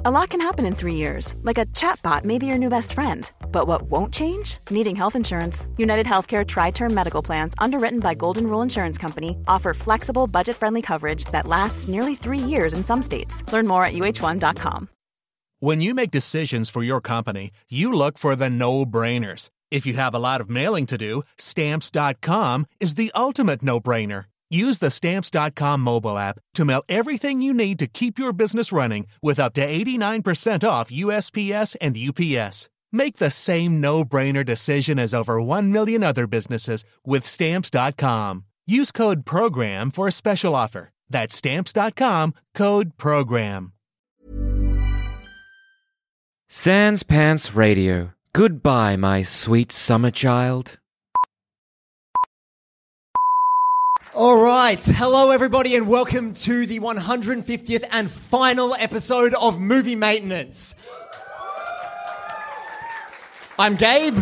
A lot can happen in 3 years, like a chatbot may be your new best friend. But what won't change? Needing health insurance. United Healthcare Tri-Term Medical Plans, underwritten by Golden Rule Insurance Company, offer flexible, budget-friendly coverage that lasts nearly 3 years in some states. Learn more at uh1.com. When you make decisions for your company, you look for the no-brainers. If you have a lot of mailing to do, Stamps.com is the ultimate no-brainer. Use the Stamps.com mobile app to mail everything you need to keep your business running with up to 89% off USPS and UPS. Make the same no-brainer decision as over 1 million other businesses with Stamps.com. Use code PROGRAM for a special offer. That's Stamps.com, code PROGRAM. Sans Pants Radio. Goodbye, my sweet summer child. All right. Hello, everybody, and welcome to the 150th and final episode of Movie Maintenance. I'm Gabe.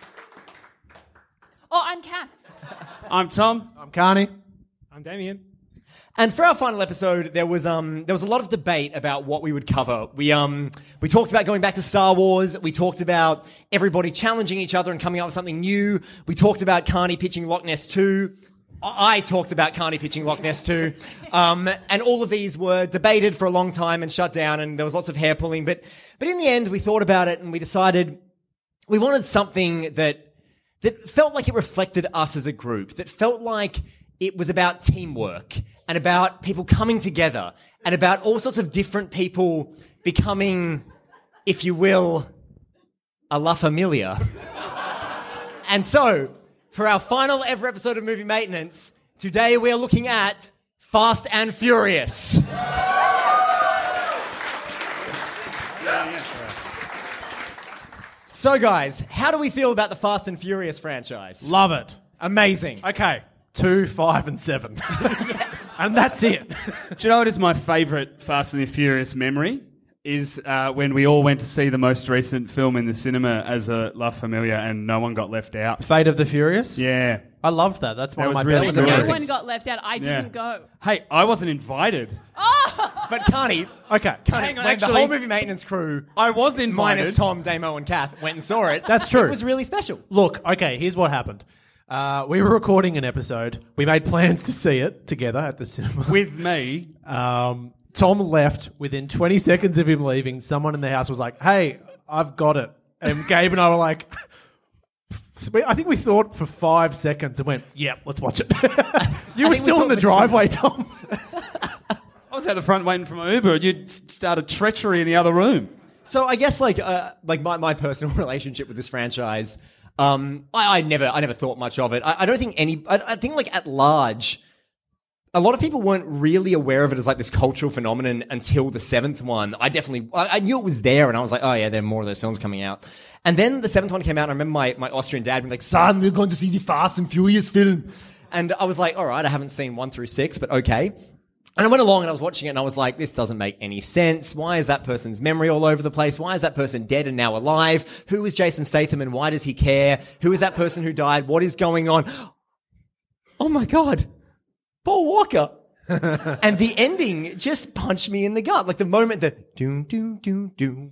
Oh, I'm Kath. I'm Tom. I'm Carney. I'm Damien. And for our final episode, there was a lot of debate about what we would cover. We talked about going back to Star Wars. We talked about everybody challenging each other and coming up with something new. We talked about Carney pitching Loch Ness 2. I talked about Carney pitching Loch Ness 2. And all of these were debated for a long time and shut down, and there was lots of hair pulling. But in the end, we thought about it and we decided we wanted something that felt like it reflected us as a group, that felt like it was about teamwork and about people coming together and about all sorts of different people becoming, if you will, a La Familia. And so, for our final ever episode of Movie Maintenance, today we are looking at Fast and Furious. So, guys, how do we feel about the Fast and Furious franchise? Love it. Amazing. Okay, 2, 5, and 7. Yes. And that's it. Do you know what is my favourite Fast and the Furious memory? Is when we all went to see the most recent film in the cinema as a La Familia and no one got left out. Fate of the Furious? Yeah. I loved that. That's one That of my was really best good. No memories. one got left out. I didn't go. Hey, I wasn't invited. But Carney, Okay. when actually- the whole Movie Maintenance crew, I was invited. minus Tom, Damo, and Kath, went and saw it, That's true. it was really special. Look, okay, here's what happened. We were recording an episode. We made plans to see it together at the cinema. With me. Tom left. Within 20 seconds of him leaving, someone in the house was like, hey, I've got it. And Gabe and I were like, I think we thought for 5 seconds and went, yep, let's watch it. You were think we still in thought the for driveway, Tom. I was at the front waiting for my Uber. You'd started treachery in the other room. So I guess like my personal relationship with this franchise, I never thought much of it. I don't think I think like at large, a lot of people weren't really aware of it as like this cultural phenomenon until the 7th one. I knew it was there, and I was like, oh yeah, there are more of those films coming out. And then the 7th one came out, and I remember my Austrian dad being like, son, we're going to see the Fast and Furious film. And I was like, all right, I haven't seen 1 through 6, but okay. And I went along and I was watching it and I was like, this doesn't make any sense. Why is that person's memory all over the place? Why is that person dead and now alive? Who is Jason Statham and why does he care? Who is that person who died? What is going on? Oh my God. Paul Walker. And the ending just punched me in the gut. Like the moment that doom, doom, doom, doom.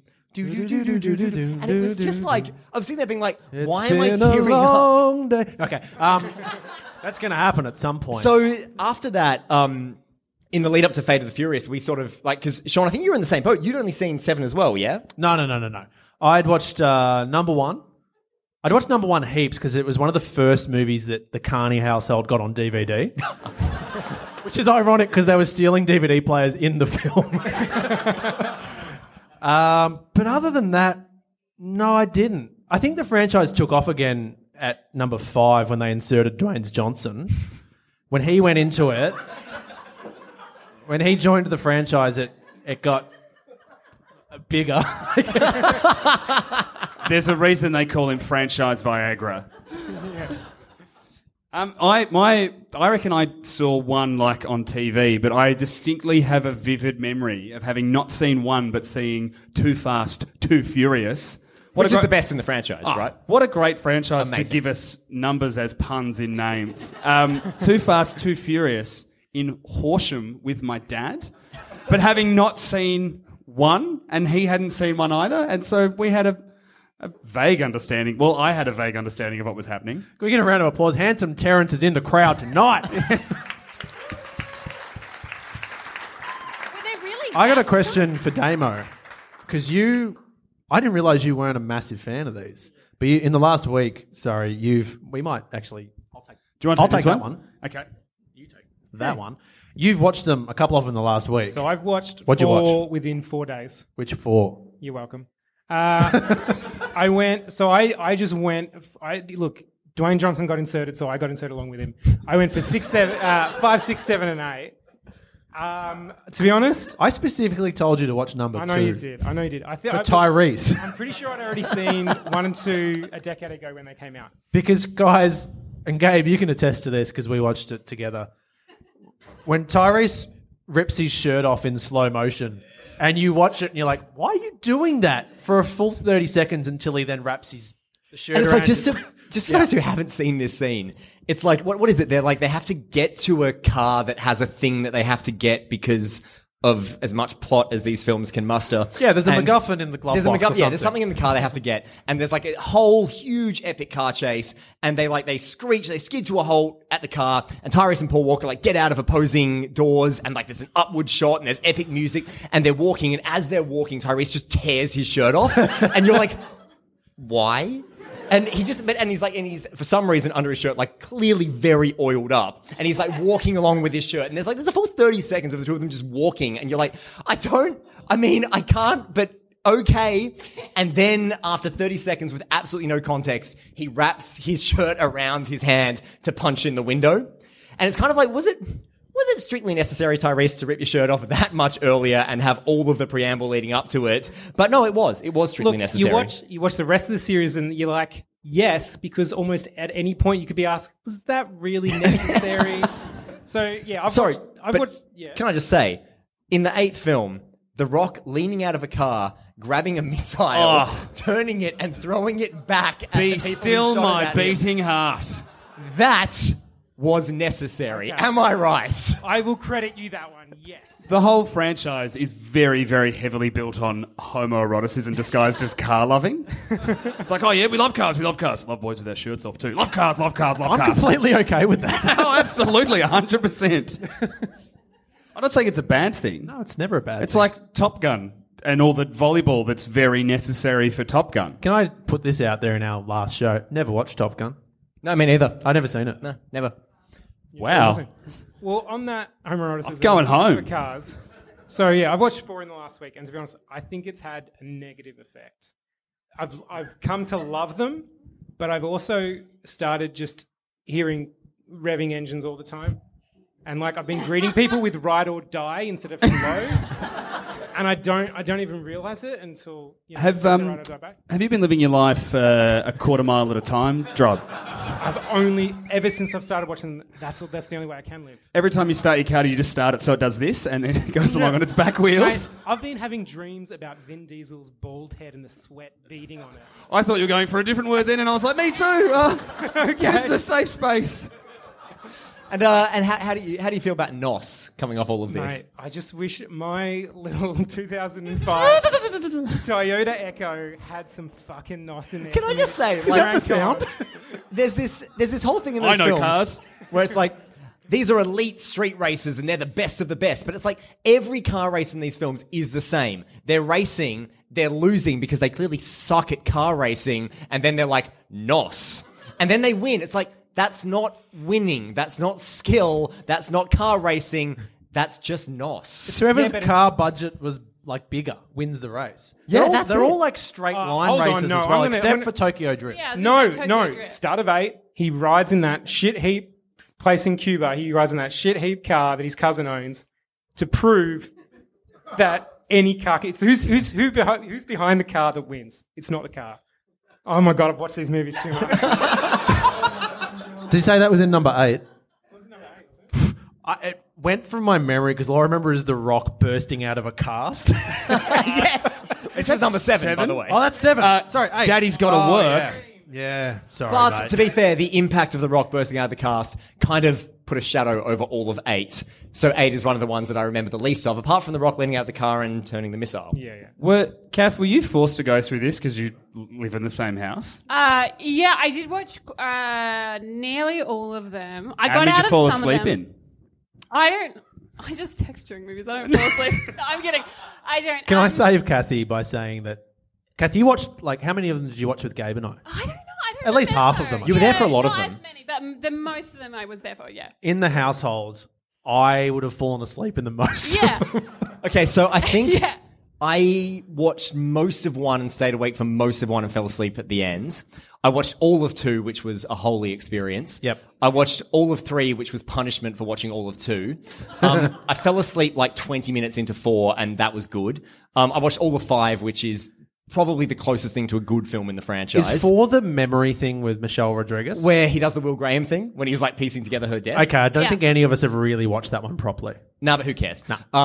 And it was just like, I'm sitting there being like, why am I tearing up? Day. Okay. That's going to happen at some point. So after that, in the lead up to Fate of the Furious, we sort of like, because Sean, I think you were in the same boat. You'd only seen 7 as well, yeah? No. I'd watched number 1. I'd watched number 1 heaps because it was one of the first movies that the Carney household got on DVD. Which is ironic because they were stealing DVD players in the film. But other than that, no, I didn't. I think the franchise took off again at number 5 when they inserted Dwayne Johnson. When he went into it, when he joined the franchise, it got bigger. There's a reason they call him Franchise Viagra. I reckon I saw 1 like on TV, but I distinctly have a vivid memory of having not seen 1 but seeing Too Fast, Too Furious. Which is the best in the franchise, right? What a great franchise Amazing. to give us numbers as puns in names. Too Fast, Too Furious in Horsham with my dad, but having not seen one, and he hadn't seen one either, and so we had a vague understanding. Well, I had a vague understanding of what was happening. Can we get a round of applause? Handsome Terrence is in the crowd tonight. Were they really? I got a question for Damo, because I didn't realise you weren't a massive fan of these, but in the last week, we might actually. Do you want to I'll take take this that one? one. Okay. That one. You've watched them, a couple of them in the last week. So I've watched What'd you 4 watch? within 4 days. Which 4? You're welcome. I went. So I just went. Look, Dwayne Johnson got inserted, so I got inserted along with him. I went for 5, 6, 7, and 8. To be honest, I specifically told you to watch number 2. I know you did. I For Tyrese. I'm pretty sure I'd already seen 1 and 2 a decade ago when they came out. Because, guys, and Gabe, you can attest to this because we watched it together. When Tyrese rips his shirt off in slow motion and you watch it and you're like, why are you doing that for a full 30 seconds until he then wraps his shirt And it's around like, just for those who haven't seen this scene, it's like, what is it? They're like, they have to get to a car that has a thing that they have to get because of as much plot as these films can muster. Yeah, there's a And MacGuffin in the glove there's a box or MacGuffin, there's something in the car they have to get. And there's like a whole huge epic car chase. And they screech, they skid to a halt at the car. And Tyrese and Paul Walker get out of opposing doors. And there's an upward shot and there's epic music. And they're walking. And as they're walking, Tyrese just tears his shirt off. And you're like, why? And he's for some reason under his shirt, clearly very oiled up. And he's walking along with his shirt. And there's a full 30 seconds of the two of them just walking. And you're like, I can't, but okay. And then after 30 seconds with absolutely no context, he wraps his shirt around his hand to punch in the window. And it's kind of like, was it strictly necessary, Tyrese, to rip your shirt off that much earlier and have all of the preamble leading up to it? But no, it was strictly necessary. You watch the rest of the series and you're like, yes, because almost at any point you could be asked, was that really necessary? So yeah, Can I just say, in the 8th film, The Rock leaning out of a car, grabbing a missile, turning it and throwing it back at the people Be who still shot my it at him. beating heart. That was necessary. Okay. Am I right? I will credit you that one, yes. The whole franchise is very, very heavily built on homoeroticism disguised as car loving. It's like, oh yeah, we love cars. Love boys with their shirts off too. Love cars. I'm cars. completely okay with that. Oh, absolutely, 100%. I'm not saying it's a bad thing. No, it's never a bad It's thing. like Top Gun and all the volleyball that's very necessary for Top Gun. Can I put this out there in our last show? Never watched Top Gun. No, me neither. I've never seen it. No, never. Wow. Well, on that homoeroticism, I'm going home. for cars. So yeah, I've watched 4 in the last week, and to be honest, I think it's had a negative effect. I've come to love them, but I've also started just hearing revving engines all the time, and I've been greeting people with "ride or die" instead of "hello," and I don't even realise it until Have ride or die back. Have you been living your life a quarter mile at a time, Drod? I've only ever since I've started watching. That's the only way I can live. Every time you start your car, do you just start it so it does this and then it goes along on its back wheels? Mate, I've been having dreams about Vin Diesel's bald head and the sweat beading on it. I thought you were going for a different word then, and I was like, me too. Okay, it's a safe space. And how do you feel about NOS coming off all of this? Mate, I just wish my little 2005 Toyota Echo had some fucking NOS in there. Can I just say, Is that the sound? There's this whole thing in those I know films cars. where it's like, these are elite street racers and they're the best of the best. But it's like every car race in these films is the same. They're racing, they're losing because they clearly suck at car racing, and then they're like, NOS. And then they win. It's like, that's not winning. That's not skill. That's not car racing. That's just NOS. Whoever's car budget was bigger wins the race. Yeah, they're all straight line hold on, races no, as well, I'm except gonna- for Tokyo Drift. Yeah, I was gonna say No. Tokyo Drift. Start of 8, he rides in that shit heap place in Cuba. He rides in that shit heap car that his cousin owns to prove that any car. It's who's behind the car that wins. It's not the car. Oh my god, I've watched these movies too much. Did you say that was in number 8? It went from my memory because all I remember is The Rock bursting out of a cast. Yes. It's just number 7, by the way. Oh, that's 7. Sorry, 8. Daddy's Gotta Oh, Work. Yeah, sorry, But mate. to be fair, the impact of The Rock bursting out of the cast kind of put a shadow over all of 8. So 8 is one of the ones that I remember the least of, apart from The Rock leaning out of the car and turning the missile. Yeah. Kath, were you forced to go through this because you live in the same house? Yeah, I did watch nearly all of them. I got And out did you of fall some asleep of them. in? I just text during movies. I don't fall asleep. No, I'm kidding. I don't. Can I save Kathy by saying that, Kathy, you watched, like, how many of them did you watch with Gabe and I? I don't know. At least half of them. You were there for a lot of not them. as many, but the most of them I was there for, yeah. In the household, I would have fallen asleep in the most Yeah. of them. Okay, so I think Yeah. I watched most of 1 and stayed awake for most of 1 and fell asleep at the end. I watched all of 2, which was a holy experience. Yep. I watched all of 3, which was punishment for watching all of 2. I fell asleep like 20 minutes into 4, and that was good. I watched all of 5, which is probably the closest thing to a good film in the franchise. Is 4 the memory thing with Michelle Rodriguez? Where he does the Will Graham thing, when he's like piecing together her death. Okay, I don't Yeah. think any of us have really watched that one properly. No, but who cares?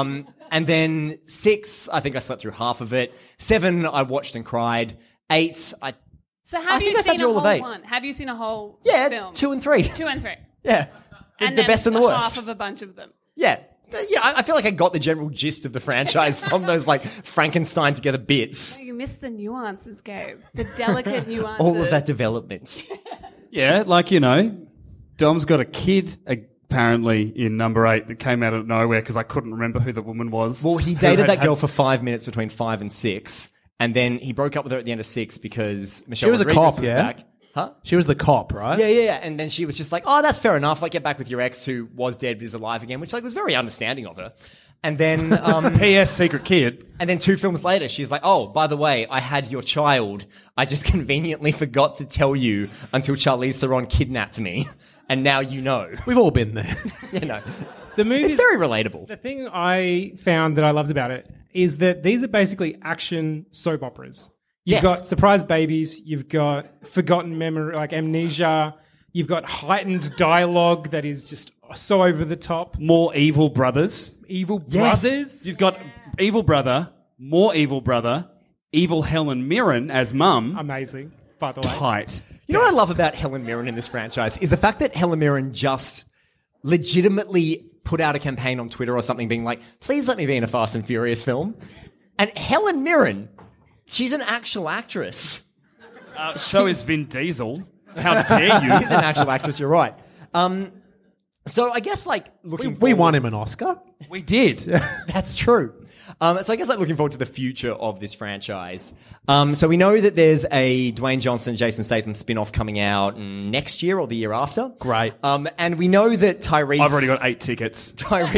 And then 6, I think I slept through half of it. 7, I watched and cried. 8, So I have think you I sat seen through a all of whole 8. one? Have you seen a whole yeah, film? 2 and 3. 2 and 3. Yeah. And The then best and the worst. half of a bunch of them. Yeah. Yeah, I feel like I got the general gist of the franchise from those like Frankenstein together bits. You missed the nuances, Gabe. The delicate nuances. All of that development. Yeah, like, you know, Dom's got a kid apparently in number 8 that came out of nowhere because I couldn't remember who the woman was. Well, he dated that girl for 5 minutes between 5 and 6, and then he broke up with her at the end of 6 because Michelle was a Rodriguez cop, was yeah? back. Huh? She was the cop, right? Yeah. And then she was just like, oh, that's fair enough. Like, get back with your ex who was dead but is alive again, which like was very understanding of her. And then, P.S. Secret Kid. and then 2 films later, she's like, oh, by the way, I had your child. I just conveniently forgot to tell you until Charlize Theron kidnapped me. And now you know. We've all been there. You know. The movie. It's very relatable. The thing I found that I loved about it is that these are basically action soap operas. You've Yes. got surprise babies, you've got forgotten memory, like amnesia, you've got heightened dialogue that is just so over the top. More evil brothers. Evil Yes. brothers. You've got evil brother, more evil brother, evil Helen Mirren as mum. Amazing, by the way. Tight. You know what I love about Helen Mirren in this franchise is the fact that Helen Mirren just legitimately put out a campaign on Twitter or something being like, please let me be in a Fast and Furious film. And Helen Mirren, she's an actual actress. So is Vin Diesel. How dare you? She's an actual actress, you're right. So I guess like looking We forward, won him an Oscar. We did. That's true. So I guess like looking forward to the future of this franchise. So we know that there's a Dwayne Johnson, Jason Statham spin-off coming out next year or the year after. Great. And we know that Tyrese... I've already got 8 tickets.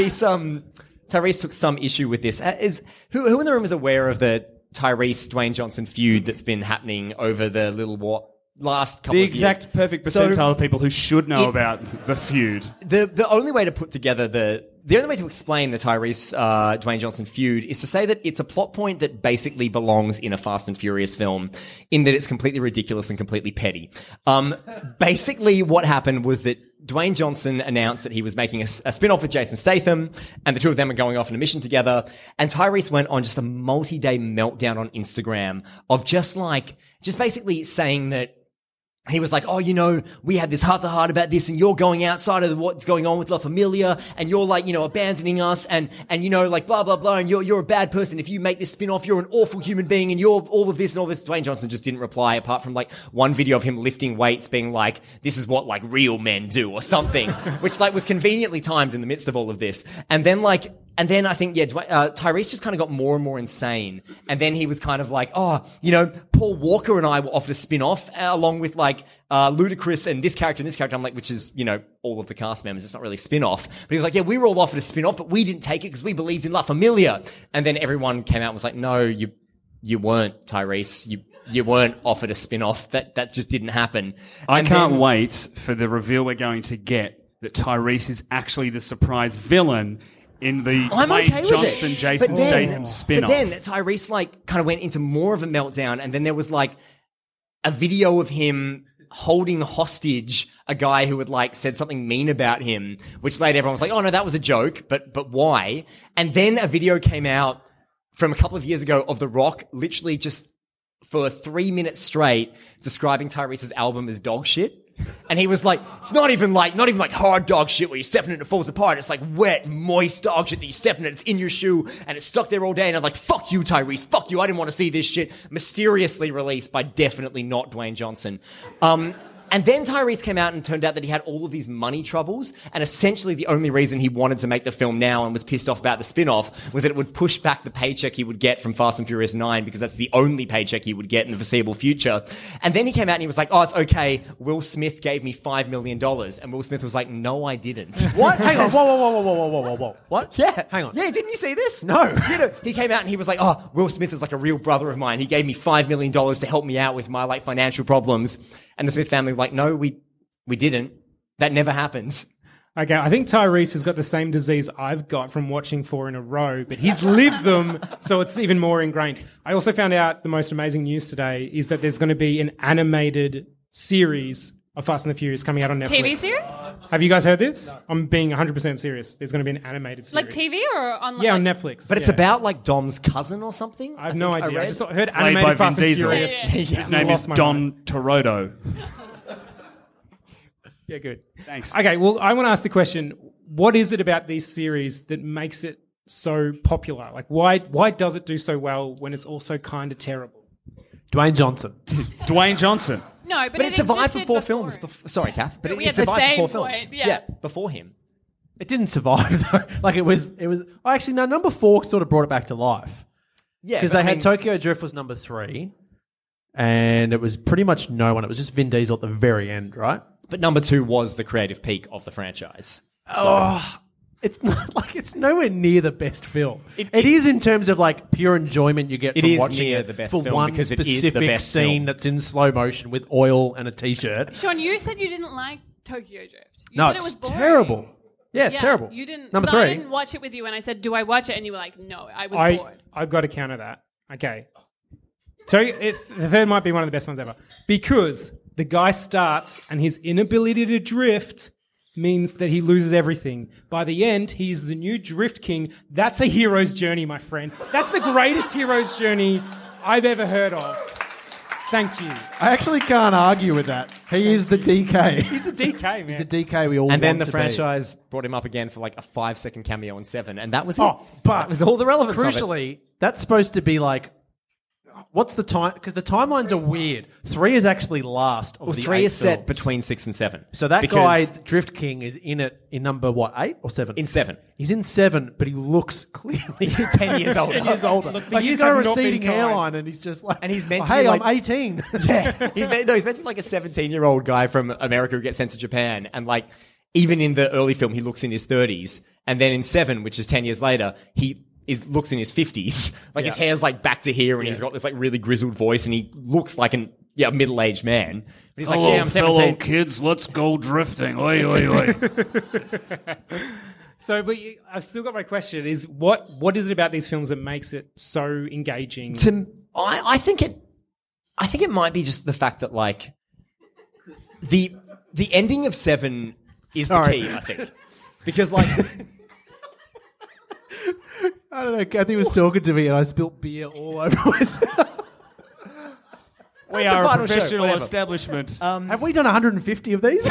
Tyrese took some issue with this. Who in the room is aware of the Tyrese Dwayne Johnson feud that's been happening over the last couple The of years? exact perfect So- percentile of people who should know about the feud. The only way to put together the only way to explain the Tyrese Dwayne Johnson feud is to say that it's a plot point that basically belongs in a Fast and Furious film, in that it's completely ridiculous and completely petty. Basically, what happened was that Dwayne Johnson announced that he was making a spin-off with Jason Statham, and the two of them are going off on a mission together. And Tyrese went on just a multi-day meltdown on Instagram of just basically saying that he was like, oh, you know, we had this heart-to-heart about this, and you're going outside of what's going on with La Familia, and you're like, you know, abandoning us, and you know, like, blah, blah, blah, and you're a bad person. If you make this spin-off, you're an awful human being, and you're all of this and all this. Dwayne Johnson just didn't reply, apart from, like, one video of him lifting weights being like, this is what, like, real men do, or something, which, like, was conveniently timed in the midst of all of this. And then I think, Tyrese just kind of got more and more insane. And then he was kind of like, oh, you know, Paul Walker and I were offered a spin-off along with like, Ludacris and this character and this character. I'm like, which is, you know, all of the cast members. It's not really a spin-off. But he was like, yeah, we were all offered a spin-off, but we didn't take it because we believed in La Familia. And then everyone came out and was like, no, you weren't, Tyrese. You weren't offered a spin-off. That just didn't happen. I can't wait for the reveal we're going to get that Tyrese is actually the surprise villain in the I'm Dwayne okay with Johnson, it. Jason Statham spin-off. But then Tyrese like kind of went into more of a meltdown, and then there was like a video of him holding hostage a guy who had like said something mean about him, which later everyone was like, oh no, that was a joke, but why? And then a video came out from a couple of years ago of The Rock literally just for 3 minutes straight describing Tyrese's album as dog shit. And he was like, it's not even like hard dog shit where you're stepping in and it falls apart. It's like wet, moist dog shit that you're stepping in, it's in your shoe, and it's stuck there all day. And I'm like, fuck you, Tyrese. Fuck you. I didn't want to see this shit. Mysteriously released by definitely not Dwayne Johnson. And then Tyrese came out and turned out that he had all of these money troubles, and essentially the only reason he wanted to make the film now and was pissed off about the spin-off was that it would push back the paycheck he would get from Fast and Furious 9 because that's the only paycheck he would get in the foreseeable future. And then he came out and he was like, oh, it's okay, Will Smith gave me $5 million. And Will Smith was like, no, I didn't. What? Hang on. Whoa. What? Yeah. Hang on. Yeah, didn't you see this? No. You know, he came out and he was like, oh, Will Smith is like a real brother of mine. He gave me $5 million to help me out with my like financial problems. And the Smith family were like, no, we didn't. That never happens. Okay, I think Tyrese has got the same disease I've got from watching 4 in a row, but he's lived them, so it's even more ingrained. I also found out the most amazing news today is that there's going to be an animated series of Fast and the Furious coming out on Netflix. TV series? Have you guys heard this? I'm being 100% serious. There's going to be an animated series. Like TV or on? Yeah, like, on Netflix. But it's about like Dom's cousin or something? I have no idea. I read. just heard Played by animated Fast Vin and Diesel. Furious. His name is Lost my Don mind. Toretto. Yeah, good. Thanks. Okay, well, I want to ask the question, what is it about these series that makes it so popular? Like, why does it do so well when it's also kind of terrible? Dwayne Johnson. Dwayne Johnson. No, But it survived for existed 4 before films. him. Sorry, Kath. But We it had the survived for 4 same films. point, yeah. Before him. It didn't survive though. Like it was. Oh, actually, no. Number 4 sort of brought it back to life Yeah. because but they I had mean, Tokyo Drift was number 3, and it was pretty much no one. It was just Vin Diesel at the very end, right? But number 2 was the creative peak of the franchise. So, Oh, it's not like it's nowhere near the best film. It is in terms of like pure enjoyment you get It from is watching near it the best for film one because it is the specific best scene film. that's in slow motion with oil and a t-shirt. Sean, you said you didn't like Tokyo Drift. You No, said it's it was boring. terrible. Yeah, it's Yeah, terrible. You didn't. Number so I 3. didn't watch it with you, and I said, "Do I watch it?" And you were like, "No, I was bored." I've got to counter that. Okay. So the third might be one of the best ones ever. Because the guy starts and his inability to drift means that he loses everything. By the end, he's the new Drift King. That's a hero's journey, my friend. That's the greatest hero's journey I've ever heard of. Thank you. I actually can't argue with that. He is the DK. He's the DK, man. He's the DK we all and then want the to franchise brought him up again for like a 5-second cameo in 7, and that was it. Oh, but that was all the relevance of it. Crucially, that's supposed to be like, what's the time? Because the timelines are weird. 3 is actually last of Well, the 3 8 is set films. between 6 and 7. So that Because guy, Drift King, is in it in number what, 8 or 7? in 7. He's in 7, but he looks clearly 10 years older. 10 years older. Look, the Like he's years got a have not been receding kind. hairline, and he's just like, And he's meant to hey, be like- I'm 18. Yeah, he's meant to be like a 17-year-old guy from America who gets sent to Japan, and like even in the early film, he looks in his 30s, and then in 7, which is 10 years later, he looks in his 50s. Like his hair's like back to here, and he's got this like really grizzled voice, and he looks like a middle-aged man. But he's like, yeah, I'm 17. kids, let's go drifting. Oi, oi, oi. So, but I've still got my question: is what is it about these films that makes it so engaging? I think it might be just the fact that like the ending of 7 is the Sorry. key. I think because like. I don't know. Kathy was talking to me, and I spilt beer all over myself. We the are a final show, professional whatever. establishment. Have we done 150 of these?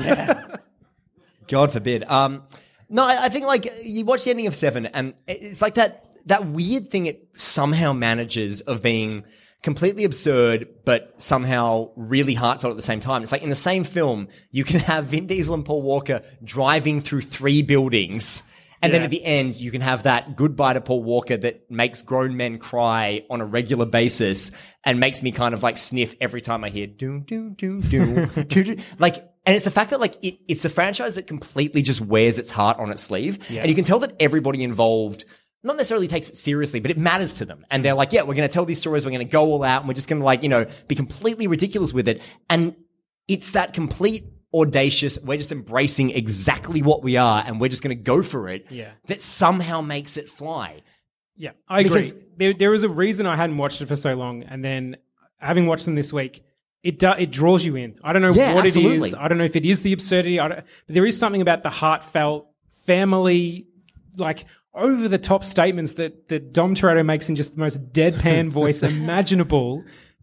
God forbid. No, I think like you watch the ending of 7, and it's like that weird thing it somehow manages of being completely absurd, but somehow really heartfelt at the same time. It's like in the same film, you can have Vin Diesel and Paul Walker driving through 3 buildings. And then at the end, you can have that goodbye to Paul Walker that makes grown men cry on a regular basis and makes me kind of like sniff every time I hear doom, doom, doom, doom, doom, doom. Like, and it's the fact that like it's a franchise that completely just wears its heart on its sleeve. And you can tell that everybody involved not necessarily takes it seriously, but it matters to them. And they're like, yeah, we're going to tell these stories. We're going to go all out and we're just going to like, be completely ridiculous with it. And it's that complete audacious, we're just embracing exactly what we are and we're just going to go for it. Yeah. That somehow makes it fly. Yeah, I Because- agree. There was a reason I hadn't watched it for so long, and then having watched them this week, it draws you in. I don't know Yeah, what it absolutely. is. I don't know if it is the absurdity. But there is something about the heartfelt family, like over the top statements that Dom Toretto makes in just the most deadpan voice imaginable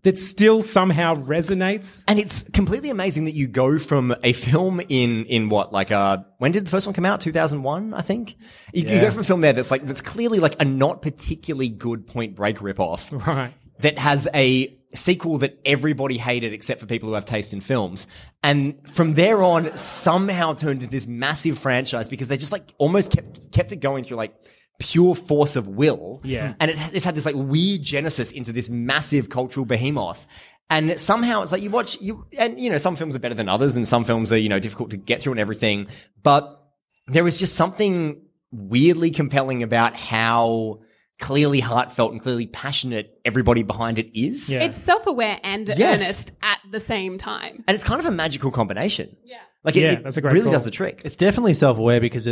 that still somehow resonates. And it's completely amazing that you go from a film in what, like, when did the first one come out? 2001, I think? You go from a film there that's clearly like a not particularly good Point Break ripoff. Right. That has a sequel that everybody hated except for people who have taste in films. And from there on, somehow turned into this massive franchise because they just like almost kept it going through like pure force of will. Yeah. And it's had this like weird genesis into this massive cultural behemoth. And somehow it's like some films are better than others and some films are, difficult to get through and everything. But there is just something weirdly compelling about how clearly heartfelt and clearly passionate everybody behind it is. Yeah. It's self-aware and earnest at the same time. And it's kind of a magical combination. Yeah. Like it that's a great really call. does the trick. It's definitely self-aware because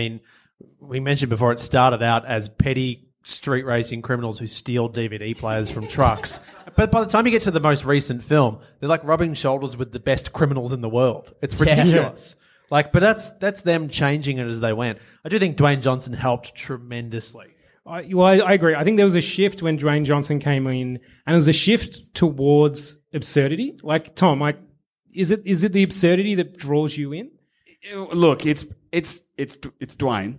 we mentioned before it started out as petty street racing criminals who steal DVD players from trucks. But by the time you get to the most recent film, they're like rubbing shoulders with the best criminals in the world. It's ridiculous. But that's them changing it as they went. I do think Dwayne Johnson helped tremendously. I agree. I think there was a shift when Dwayne Johnson came in, and it was a shift towards absurdity. Like, Tom, is it the absurdity that draws you in? Look, it's Dwayne.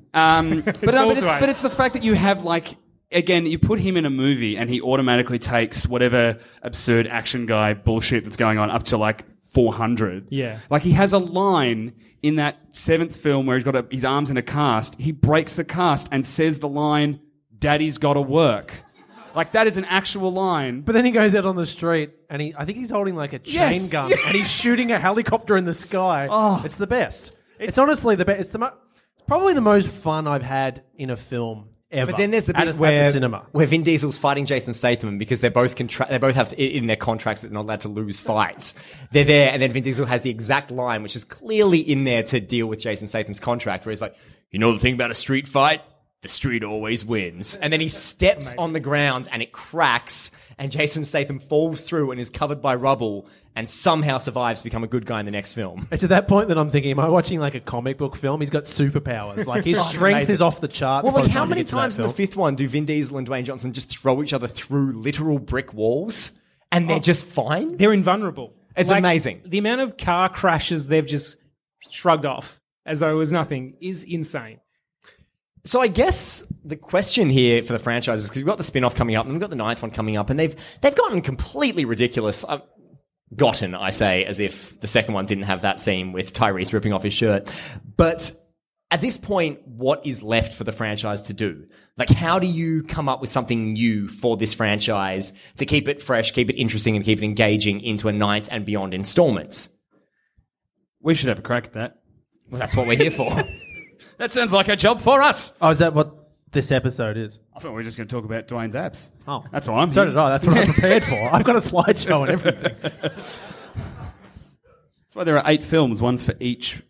But it's the fact that you have again, you put him in a movie and he automatically takes whatever absurd action guy bullshit that's going on up to 400. Yeah. Like he has a line in that 7th film where he's got his arms in a cast. He breaks the cast and says the line, "Daddy's gotta work." Like that is an actual line. But then he goes out on the street and I think he's holding like a chain gun and he's shooting a helicopter in the sky. Oh. It's the best. It's honestly the best. It's probably the most fun I've had in a film ever. But then there's the at bit the cinema. where Vin Diesel's fighting Jason Statham because they both have in their contracts that they're not allowed to lose fights. They're there, and then Vin Diesel has the exact line, which is clearly in there to deal with Jason Statham's contract, where he's like, the thing about a street fight? The street always wins. And then he steps on the ground and it cracks and Jason Statham falls through and is covered by rubble and somehow survives to become a good guy in the next film. It's at that point that I'm thinking, am I watching like a comic book film? He's got superpowers. Like his strength is off the charts. Well, by the how time you many get to that times in the film. 5th one do Vin Diesel and Dwayne Johnson just throw each other through literal brick walls and they're just fine? They're invulnerable. It's amazing. The amount of car crashes they've just shrugged off as though it was nothing is insane. So I guess the question here for the franchise is because we've got the spin-off coming up and we've got the 9th one coming up and they've gotten completely ridiculous. Gotten, I say, as if the second one didn't have that scene with Tyrese ripping off his shirt. But at this point, what is left for the franchise to do? Like, how do you come up with something new for this franchise to keep it fresh, keep it interesting, and keep it engaging into a 9th and beyond installments? We should have a crack at that. Well, that's what we're here for. That sounds like a job for us. Oh, is that what this episode is? I thought we were just going to talk about Dwayne's abs. Oh. That's why I'm So here. did I. That's what I'm prepared for. I've got a slideshow and everything. That's why there are 8 films, one for each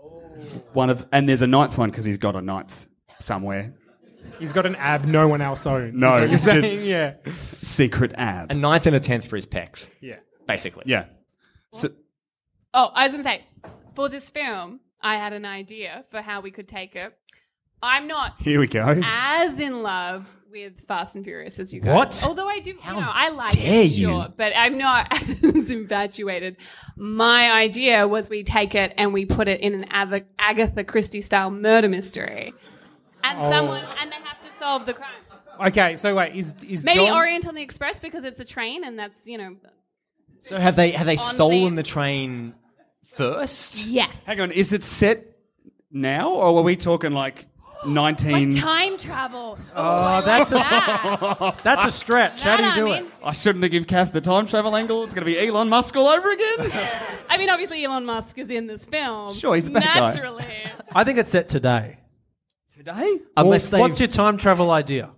and there's a 9th one because he's got a 9th somewhere. He's got an ab no one else owns. No, is what you're it's just- saying? Yeah. Secret ab. A 9th and a 10th for his pecs, Yeah. basically. Yeah. So, I was going to say, for this film, I had an idea for how we could take it. I'm not here we go. as in love with Fast and Furious as you guys. What? Although I do, I like dare it, you. sure, but I'm not as infatuated. My idea was we take it and we put it in an Agatha Christie style murder mystery, and they have to solve the crime. Okay, so wait, is Maybe Dom... Orient on the Express because it's a train and that's So have they stolen theme. the train first? yes. Hang on, is it set now or are we talking 19... Like time travel. Oh, that's that. a stretch. How do you do it? I shouldn't have given Kath the time travel angle. It's going to be Elon Musk all over again. I mean, obviously Elon Musk is in this film. Sure, he's the bad guy. Naturally. I think it's set today. Today? Unless What's your time travel idea?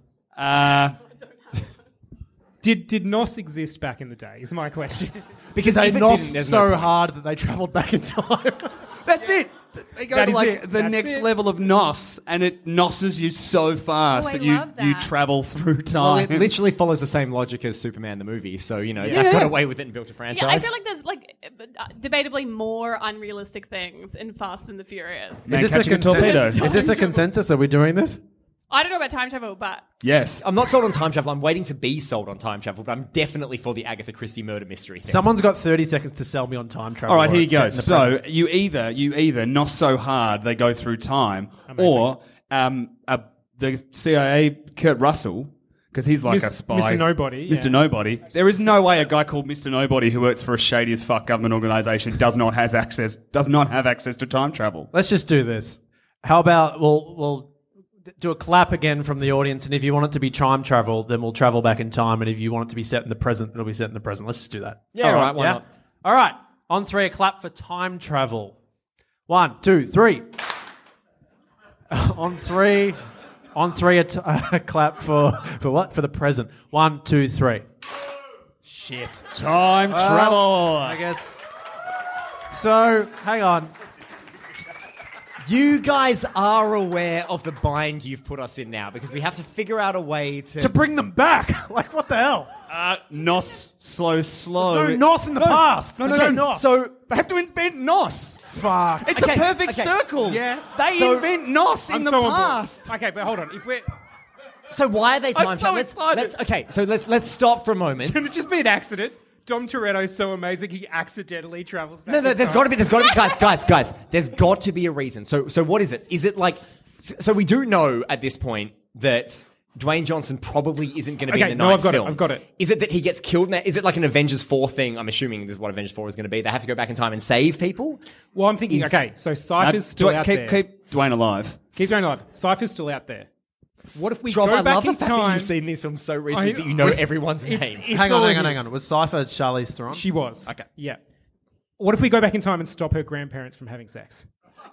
Did NOS exist back in the day? Is my question. Because They if it knocked didn't, there's so no point. hard that they travelled back in time. That's it. They go That to is it. the That's next it. level of NOS, and it NOSes you so fast Oh, I that you love that. you travel through Well, time. it literally follows the same logic as Superman the movie, so they Yeah. got away with it and built a franchise. Yeah, I feel like there's debatably more unrealistic things in Fast and the Furious. Man catching a torpedo. Is this a consensus? Are we doing this? I don't know about time travel, but Yes. I'm not sold on time travel. I'm waiting to be sold on time travel, but I'm definitely for the Agatha Christie murder mystery thing. Someone's got 30 seconds to sell me on time travel. All right, or here you it's go. set in the present. So you either not so hard they go through time, or the CIA Kurt Russell, because he's like a spy, Mr. Nobody, Mr. yeah. Nobody. There is no way a guy called Mr. Nobody who works for a shady as fuck government organisation does not have access to time travel. Let's just do this. How about we'll do a clap again from the audience, and if you want it to be time travel, then we'll travel back in time, and if you want it to be set in the present, it'll be set in the present. Let's just do that. Yeah, all right, why not? All right, on three, a clap for time travel. 1, 2, 3. On three, a clap for what? For the present. 1, 2, 3. Shit. Time travel. I guess. So, hang on. You guys are aware of the bind you've put us in now, because we have to figure out a way To bring them back. Like, what the hell? Nos, slow. No NOS in the past. No. There's NOS. So they have to invent Nos. Fuck. It's Okay, a perfect okay. circle. Yes. They So- invent Nos in I'm the so on board. past. Okay, but hold on. If we're So why are they time I'm so travel? excited. Let's stop for a moment. can it just be an accident? Dom Toretto's so amazing he accidentally travels back. No, in there's time. got to be, guys. There's got to be a reason. So what is it? Is it like? So we do know at this point that Dwayne Johnson probably isn't going to be Okay, in the no, ninth I've got it, film. I've got it. Is it that he gets killed? Is it like an Avengers 4 thing? I'm assuming this is what Avengers 4 is going to be. They have to go back in time and save people. Well, I'm thinking. Is- Okay, so Cypher's still out there. Keep Dwayne alive. Keep Dwayne alive. Cypher's still out there. What if we Rob, go I back love the in fact time? that you've seen these films so recently that you know everyone's names. it's Hang all on. here. Was Cypher Charlize Theron? She was. Okay. Yeah. What if we go back in time and stop her grandparents from having sex?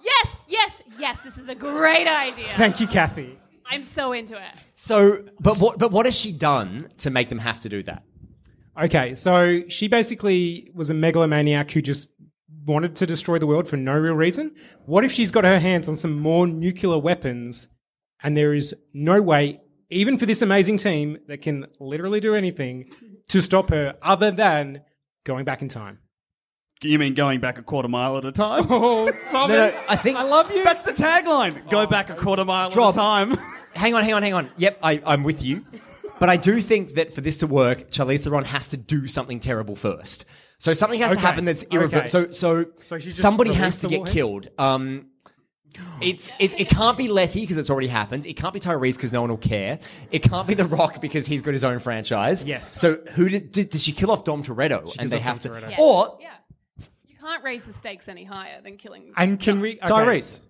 yes, this is a great idea. Thank you, Kathy. I'm so into it. So, but what has she done to make them have to do that? Okay, so she basically was a megalomaniac who just wanted to destroy the world for no real reason. What if she's got her hands on some more nuclear weapons and there is no way, even for this amazing team that can literally do anything, to stop her other than going back in time? You mean going back a quarter mile at a time? Oh, Thomas, I think I love you. That's the tagline. Go back a quarter mile Rob. at a time. Hang on. Yep, I'm with you. But I do think that for this to work, Charlize Theron has to do something terrible first. So something has to Okay, happen that's irreversible. okay. So she just somebody has released to the get warhead? killed. It can't be Letty because it's already happened. It can't be Tyrese because no one will care. It can't be The Rock because he's got his own franchise. Yes. So who did she kill off Dom Toretto? And kills they off have Dom to, Toretto. or Yeah. You can't raise the stakes any higher than killing. And can we... Okay. Tyrese.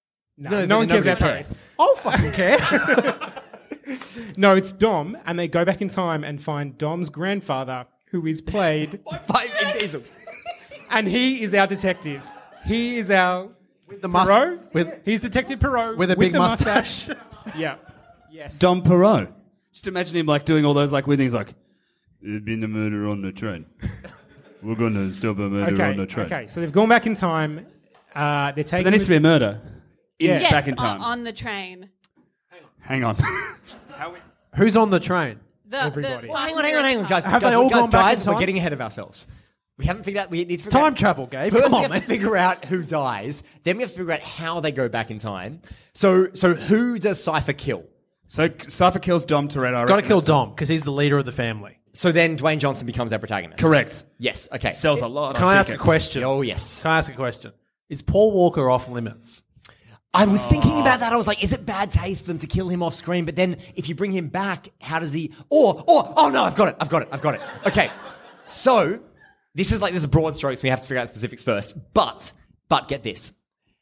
No one cares about nobody Tyrese. I'll fucking care. No, it's Dom, and they go back in time and find Dom's grandfather, who is played, by Vin Diesel. and he is our detective. He is our The Perot. He's Detective Perot with a big the mustache. Yeah. Yes. Dom Perot. Just imagine him like doing all those like weird things like, there's been a murder on the train. We're going to stop a murder on the train. Okay. So they've gone back in time. They're taking. There needs to be a murder. Yes, Back in time. on the train. Hang on. Who's on the train? Everybody. Well, hang on, guys. Have they all gone back in We're time? getting ahead of ourselves. We haven't figured out. We need to figure Time out, travel, Gabe. First, Come we on, have man. to figure out who dies. Then we have to figure out how they go back in time. So who does Cypher kill? So Cypher kills Dom Toretto. Got to kill Dom because he's the leader of the family. So then Dwayne Johnson becomes our protagonist. Correct. Yes. Okay. Sells a lot Can of I ask a tickets. question? Oh yes. Can I ask a question? Is Paul Walker off limits? I was thinking about that. I was like, is it bad taste for them to kill him off screen? But then if you bring him back, how does he? Oh no, I've got it. Okay. So this is broad strokes. We have to figure out the specifics first. But get this.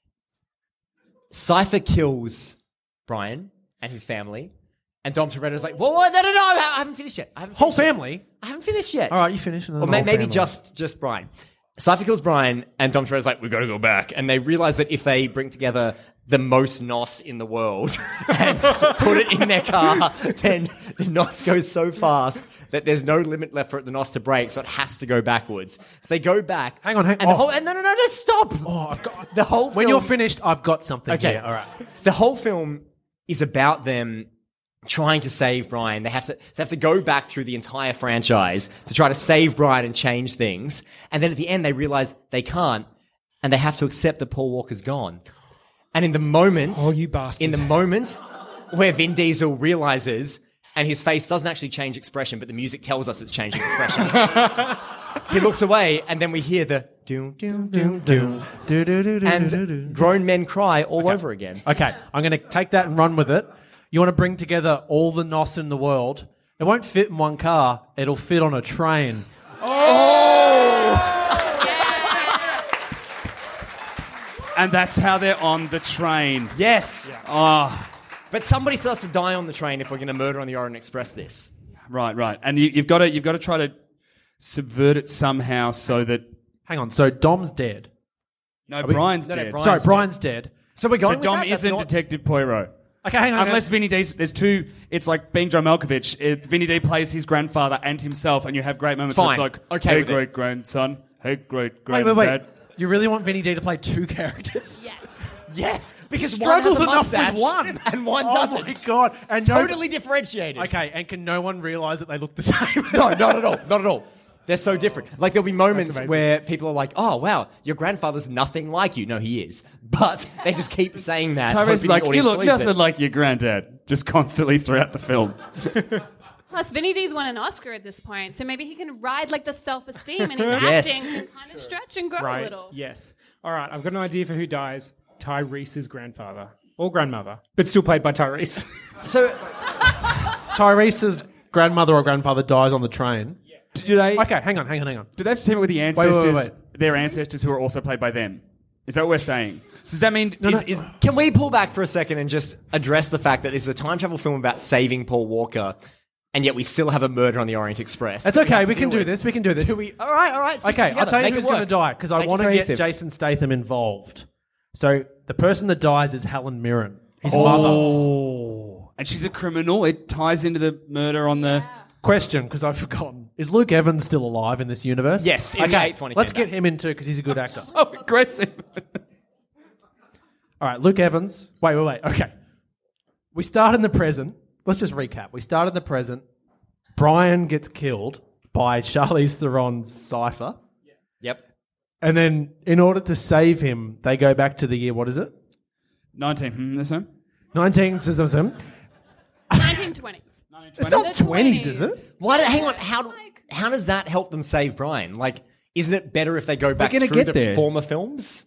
Cypher kills Brian and his family. And Dom Toretto's like, whoa, no, I haven't finished yet. Whole family? I haven't finished yet. All right, you finish. And then Or the whole maybe family. just Brian. Cypher kills Brian, and Dom Toretto's like, we've got to go back. And they realize that if they bring together the most NOS in the world and put it in their car, then the NOS goes so fast that there's no limit left for the NOS to break, so it has to go backwards. So they go back. Hang on. And the whole, and no, just stop. Oh, I've got. The whole film, When you're finished, I've got something. Okay. Here. All right. the whole film is about them trying to save Brian. They have to go back through the entire franchise to try to save Brian and change things. And then at the end, they realize they can't, and they have to accept that Paul Walker's gone. And in the moment, Oh, you bastard. In the moment, where Vin Diesel realizes, and his face doesn't actually change expression, but the music tells us it's changing expression. He looks away, and then we hear the doom, doom, doom, doom, and grown men cry all over again. Okay, I'm going to take that and run with it. You want to bring together all the NOS in the world. It won't fit in one car. It'll fit on a train. And that's how they're on the train. Yes. Oh, But somebody still has to die on the train if we're going to Murder on the Orient Express this. right. And you've got to try to subvert it somehow so that Hang on, so Dom's dead. Brian's No, dead. Brian's Brian's dead. So we're going So with Dom that? That's isn't not- Detective Poirot. Okay, hang on. Unless Vinny D's, there's two. It's like being John Malkovich. Vinny D plays his grandfather and himself, and you have great moments. Fine. Where it's like, Okay hey, with it. great grandson. Hey, great Wait. granddad. You really want Vinny D to play two characters? Yes. Yes, because Struggles one has a enough mustache with one. and one Oh doesn't. my God. And Totally differentiated. Okay, and can no one realise that they look the same? No, not at all. Not at all. They're so different. Like, there'll be moments amazing. where people are like, oh, wow, your grandfather's nothing like you. No, he is. But they just keep saying that. Tyrese hoping like, the you audience look believes nothing it. like your granddad, just constantly throughout the film. Plus, Vinny D's won an Oscar at this point, so maybe he can ride like the self-esteem and his Yes. acting can kind of stretch and grow a Right. little. Yes. All right. I've got an idea for who dies. Tyrese's grandfather or grandmother, but still played by Tyrese. So, Tyrese's grandmother or grandfather dies on the train. Do they? Okay, hang on. Do they have to team up with the wait, ancestors? wait. Their ancestors who are also played by them. Is that what we're saying? So does that mean is can we pull back for a second and just address the fact that this is a time travel film about saving Paul Walker, and yet we still have a Murder on the Orient Express? It's okay, we can do this. We can do this. Do we? All right. stick it Okay, together. I'll tell you Make who's it going to work. die, because I Make it want to get cohesive. Jason Statham involved. So the person that dies is Helen Mirren, his mother. Oh, and she's a criminal. It ties into the murder on the. Question, because I've forgotten. Is Luke Evans still alive in this universe? Yes, in the Okay, eighth one he let's came get him in too, because he's a good actor. Oh, aggressive. All right, Luke Evans. Wait. Okay. We start in the present. Let's just recap. We start in the present. Brian gets killed by Charlize Theron's Cypher. Yep. And then, in order to save him, they go back to the year, what is it? 19. This one. 1920s. It's not The 20s, is it? Hang on. How does that help them save Brian? Like, isn't it better if they go back gonna through get the there. former films?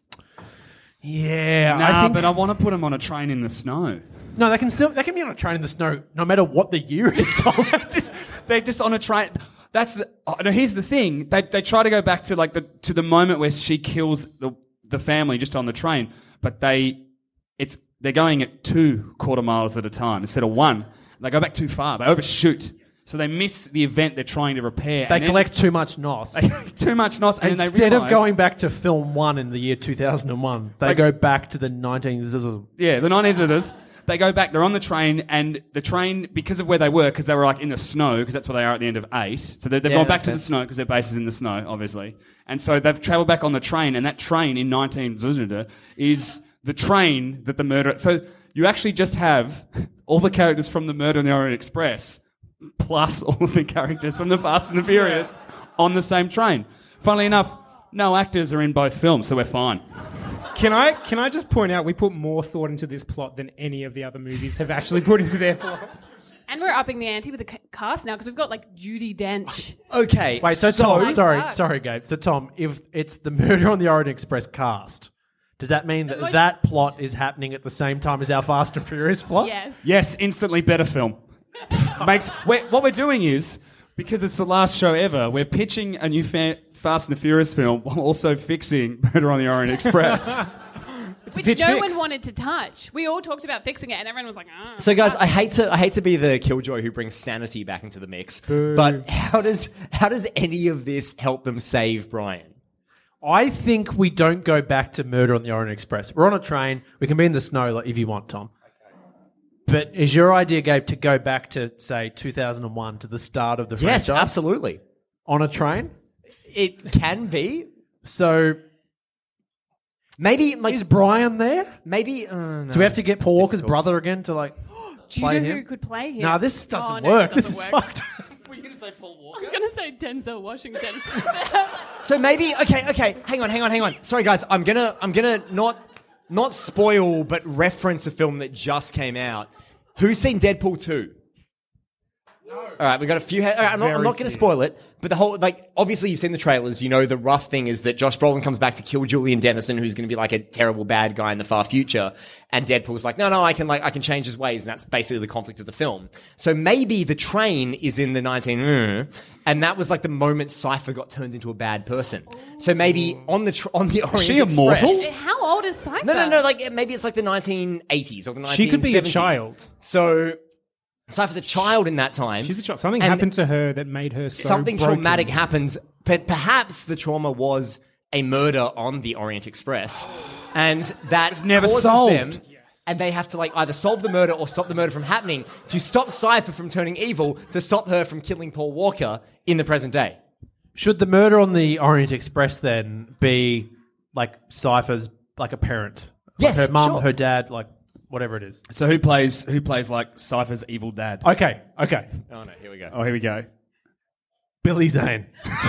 Yeah, Nah, I think. but I want to put him on a train in the snow. No, they can be on a train in the snow, no matter what the year is. Tom. They're just on a train. No, here's the thing. They try to go back to to the moment where she kills the family just on the train, but they're going at 2 quarter miles at a time instead of 1. They go back too far. They overshoot. So they miss the event they're trying to repair. They and then- collect too much NOS. too much NOS, and then they Instead of realise- going back to film 1 in the year 2001, they go back to the 19... Yeah, the 1900s. They go back, they're on the train, and the train, because of where they were, because they were like in the snow, because that's where they are at the end of 8. So they've gone back makes to the sense. snow, because their base is in the snow, obviously. And so they've travelled back on the train, and that train in 1900 is the train that the murder... So you actually just have all the characters from the Murder on the Orient Express, plus all of the characters from the Fast and the Furious on the same train. Funnily enough, no actors are in both films, so we're fine. Can I just point out we put more thought into this plot than any of the other movies have actually put into their plot. And we're upping the ante with the cast now because we've got like Judi Dench. Okay. Wait, so Tom, my sorry, God. Gabe. So Tom, if it's the Murder on the Orient Express cast, does that mean that most- that plot is happening at the same time as our Fast and Furious plot? Yes. Yes, instantly better film. What we're doing is, because it's the last show ever, we're pitching a new Fast and the Furious film while also fixing Murder on the Orient Express. Which pitch no fix. one wanted to touch. We all talked about fixing it, and everyone was like, "Ah." So, guys, I hate to be the killjoy who brings sanity back into the mix, but how does any of this help them save Brian? I think we don't go back to Murder on the Orient Express. We're on a train. We can be in the snow if you want, Tom. But is your idea, Gabe, to go back to, say, 2001, to the start of the Yes, franchise? absolutely. On a train? It can be. So Maybe, like, is Brian there? maybe. No, Do we have to get it's Paul Walker's difficult. brother again to, like, Do you play know him? who could play him? Nah, this doesn't Oh, no, work. it This doesn't is work. fucked. Were you going to say Paul I Walker? was going to say Denzel Washington. So maybe. Okay. Hang on. Sorry, guys. I'm gonna not spoil, but reference a film that just came out. Who's seen Deadpool 2? All right, we got a few. All right, I'm not going to spoil it, but the whole obviously you've seen the trailers. You know the rough thing is that Josh Brolin comes back to kill Julian Dennison, who's going to be like a terrible bad guy in the far future, and Deadpool's like, no, I can change his ways, and that's basically the conflict of the film. So maybe the train is in the and that was like the moment Cypher got turned into a bad person. So maybe on the Orient Express. She immortal? How old is Cypher? No. Like maybe it's like the 1980s or the 1970s. She could be a child. So Cypher's a child in that time. She's a child. Something happened to her that made her so something broken. traumatic happens. But perhaps the trauma was a murder on the Orient Express, and that was never causes solved. them, and they have to either solve the murder or stop the murder from happening to stop Cypher from turning evil, to stop her from killing Paul Walker in the present day. Should the murder on the Orient Express then be like Cypher's like a parent? Like Yes, her mum, sure. her dad, like whatever it is. So who plays like Cypher's evil dad? Okay. Oh no, here we go. Oh, here we go. Billy Zane.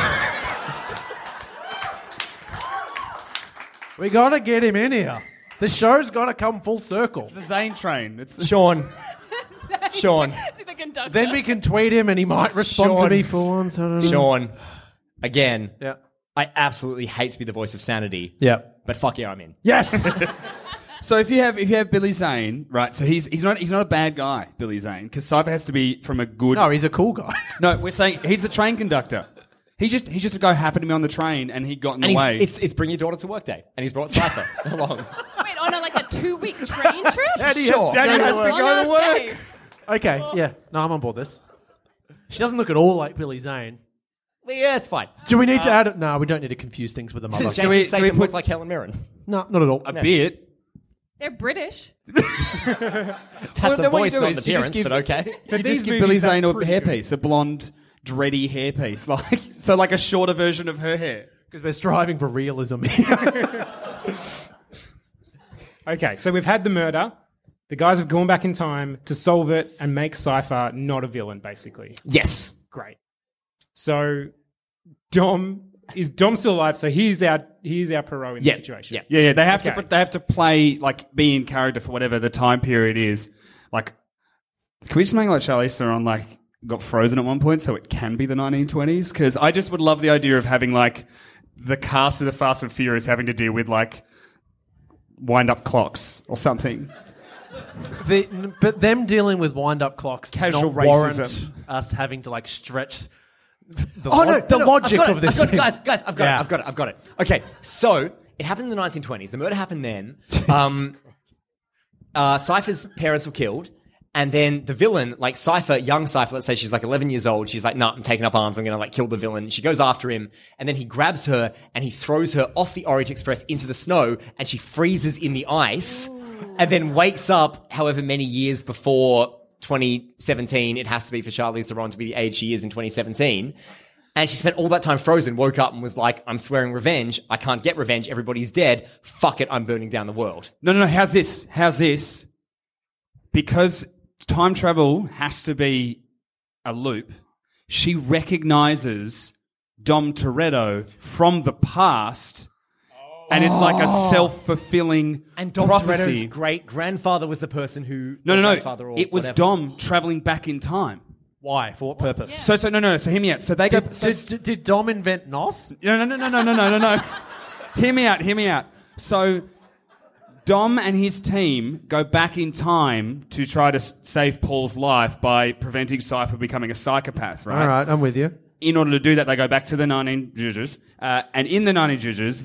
We gotta get him in here. The show's gotta come full circle. The Zane train. It's Sean. Is he the conductor? Then we can tweet him and he might respond to Sean. me for once. I don't know. Sean. Again. Yeah. I absolutely hate to be the voice of sanity. Yeah. But fuck yeah, I'm in. Yes. So if you have Billy Zane, right? So he's not a bad guy, Billy Zane, because Cypher has to be from a good. No, he's a cool guy. No, we're saying he's the train conductor. He just a guy happened to be on the train and he got in the way. It's bring your daughter to work day, and he's brought Cypher along. Wait, on a 2-week train trip? Daddy Sure. has to go to work. Okay. Okay, yeah. No, I'm on board this. She doesn't look at all like Billy Zane. Yeah, it's fine. Do we need to add it? No, we don't need to confuse things with the mother. Does Jason Statham look like Helen Mirren? No, not at all. a bit. They're British. That's a What voice, you do not an is you just appearance, give- but okay. You these just give movies, Billy that's Zane a pretty hairpiece, a blonde, dready hairpiece, like a shorter version of her hair. Because we're striving for realism here. Okay, so we've had the murder. The guys have gone back in time to solve it and make Cypher not a villain, basically. Yes. Great. So is Dom still alive? So he's our Perot in Yeah, the situation. yeah. Yeah, they have Okay. to have to play be in character for whatever the time period is. Like, can we just make Charlize Theron got frozen at one point so it can be the 1920s? Because I just would love the idea of having the cast of the Fast and Furious having to deal with wind up clocks or something. But them dealing with wind-up clocks does Casual not warrant racism. us having to stretch the, No, logic I've got of it, this. I've got it, thing. guys, I've got it. Okay, so it happened in the 1920s. The murder happened then. Cypher's parents were killed. And then the villain, Cypher, young Cypher, let's say she's 11 years old. She's like, nah, I'm taking up arms. I'm going to kill the villain. She goes after him. And then he grabs her and he throws her off the Orient Express into the snow. And she freezes in the ice and then wakes up however many years before 2017. It has to be for Charlize Theron to be the age she is in 2017. And she spent all that time frozen, woke up and was like, I'm swearing revenge. I can't get revenge. Everybody's dead. Fuck it. I'm burning down the world. No. How's this? Because time travel has to be a loop. She recognizes Dom Toretto from the past, and it's like a self-fulfilling And Dom prophecy. Toretto's great-grandfather was the person who... No. grandfather or It was whatever. Dom traveling back in time. Why? For what purpose? So no. So hear me out. So they go. Did Dom invent NOS? No. Hear me out. So Dom and his team go back in time to try to save Paul's life by preventing Cypher becoming a psychopath, right? All right, I'm with you. In order to do that, they go back to the 1900s. And in the 1900s,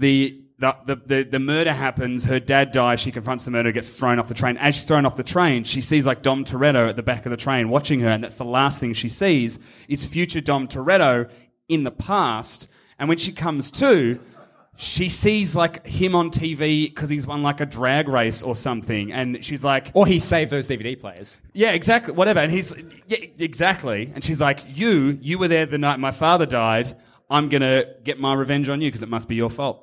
the murder happens. Her dad dies. She confronts the murder, gets thrown off the train. As she's thrown off the train, she sees Dom Toretto at the back of the train watching her, and that's the last thing she sees is future Dom Toretto in the past. And when she comes to, she sees him on TV because he's won a drag race or something, and she's like, Or he saved those DVD players. yeah, exactly, whatever. And he's, yeah, exactly. And she's like, you were there the night my father died. I'm going to get my revenge on you because it must be your fault.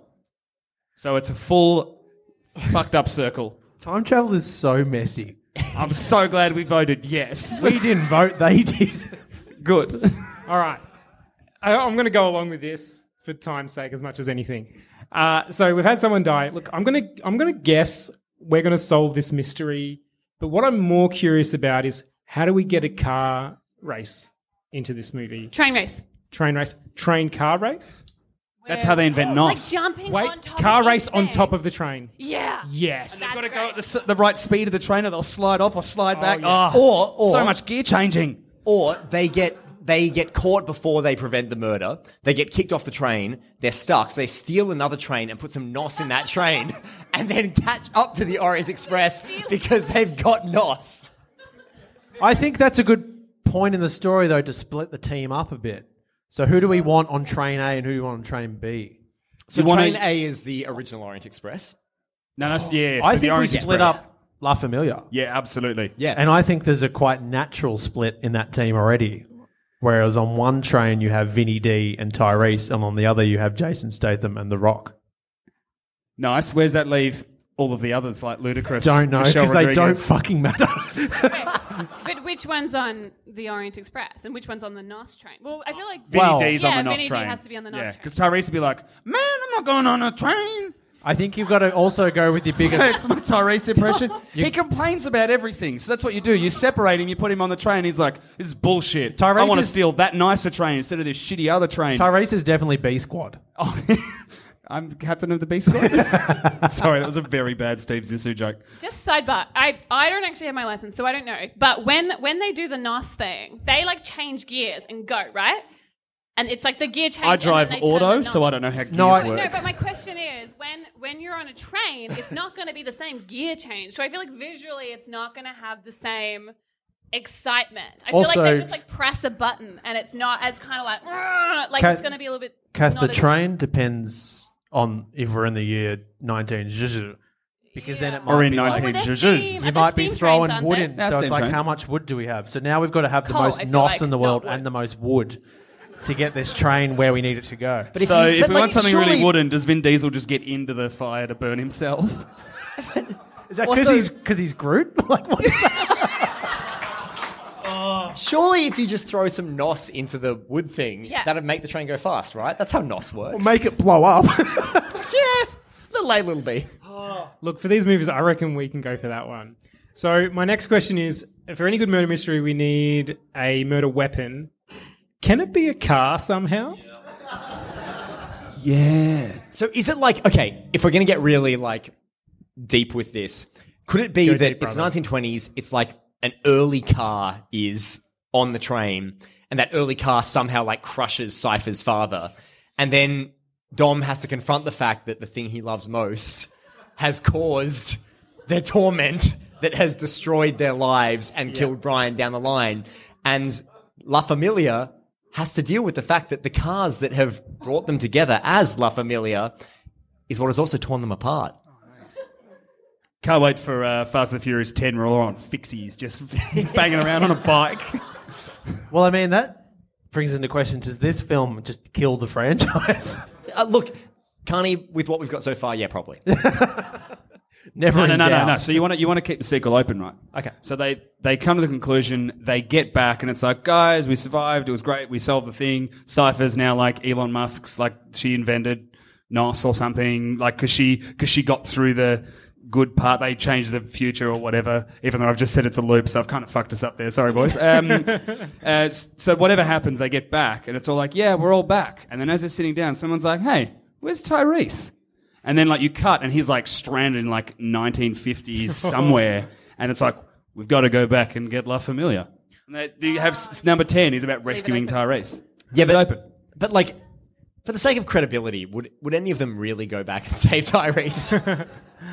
So it's a full fucked up circle. Time travel is so messy. I'm so glad we voted yes. We didn't vote, they did. Good. All right. I'm going to go along with this for time's sake as much as anything. So we've had someone die. Look, I'm going to guess we're going to solve this mystery But what I'm more curious about is how do we get a car race into this movie? Train race. Train race. Train car race? That's how they invent Like NOS. jumping Wait, on top car of race on anything. top of the train. Yeah. Yes. That's They've got to go great. at the right speed of the train, or they'll slide off or slide back. yeah. Oh, Or so much gear changing. Or they get caught before they prevent the murder. They get kicked off the train. They're stuck. So they steal another train and put some NOS in that train, and then catch up to the Orient Express because they've got NOS. I think that's a good point in the story, though, to split the team up a bit. So who do we want on train A and who do we want on train B? So You wanna- train A is the original Orient Express. No, yeah. I so think the we Orange split Express. up La Familia. Yeah, absolutely. Yeah. And I think there's a quite natural split in that team already. Whereas on one train you have Vinny D and Tyrese, and on the other you have Jason Statham and The Rock. Nice. Where's that leave all of the others, like Ludacris? Don't know, Michelle because they don't Rodriguez? fucking matter. But which one's on the Orient Express and which one's on the NOS train? Well, I feel like Vinny Well- D's on Yeah, the NOS Vinny D train. has to be on the NOS Yeah, train. because Tyrese would be like, man, I'm not going on a train. I think you've got to also go with your biggest... It's my Tyrese impression. He complains about everything. So that's what you do. You separate him, you put him on the train. He's like, this is bullshit. Tyrese I want to is- steal that nicer train instead of this shitty other train. Tyrese is definitely B Squad. Oh, I'm captain of the B Squad. Sorry, that was a very bad Steve Zissou joke. just sidebar. I don't actually have my license, so I don't know. But when they do the NOS thing, they like change gears and go, right? And it's like the gear change. I and then drive they turn auto, the so NOS. I don't know how gears No, I- work. No, but my question is, when you're on a train, it's not going to be the same gear change. So I feel like visually, it's not going to have the same excitement. I feel like Also- they just like press a button, and it's not as kind of like Kath- it's going to be a little bit. Kath, not the as- train depends on if we're in the year 19... Because then it might Or in be like- 19... there's Zhuzh. steam- You there's might be steam throwing trains, aren't wood there? in. That's So it's steam like, trains. how much wood do we have? So now we've got to have the Coal, most I feel NOS like, in the world not wood. and the most wood to get this train where we need it to go. But So you- if but, we like, want something surely- really wooden, does Vin Diesel just get into the fire to burn himself? Is that Also- because he's Groot? Like, what is that? Surely, if you just throw some NOS into the wood thing, Yeah. that'd make the train go fast, right? That's how NOS works. Make it blow up. yeah, little A, little B. Look, for these movies, I reckon we can go for that one. So my next question is, for any good murder mystery, we need a murder weapon. Can it be a car somehow? Yeah. So is it like, okay, if we're going to get really like deep with this, could it be Go that deep, it's brother. 1920s, it's like an early car is on the train, and that early car somehow like crushes Cypher's father, and then Dom has to confront the fact that the thing he loves most has caused their torment that has destroyed their lives and killed Brian down the line. And La Familia has to deal with the fact that the cars that have brought them together as La Familia is what has also torn them apart. Can't wait for Fast and the Furious 10. We're all on fixies, just banging around on a bike. Well, I mean, that brings into question, does this film just kill the franchise? Look, Carney, with what we've got so far, yeah, probably. Never in doubt. No. So you want to keep the sequel open, right? Okay. So they come to the conclusion, they get back, and it's like, guys, we survived. It was great. We solved the thing. Cypher's now like Elon Musk's, like she invented NOS or something, like because she got through the good part. They changed the future or whatever. Even though I've just said it's a loop, so I've kind of fucked us up there. Sorry, boys. So whatever happens, they get back, and it's all like, yeah, we're all back. And then as they're sitting down, someone's like, hey, where's Tyrese? And then like you cut and he's like stranded in like 1950s somewhere. And it's like, we've got to go back and get La Familia. And do you have number 10 is about rescuing Tyrese. Yeah, Leave it open. but like, for the sake of credibility, would any of them really go back and save Tyrese?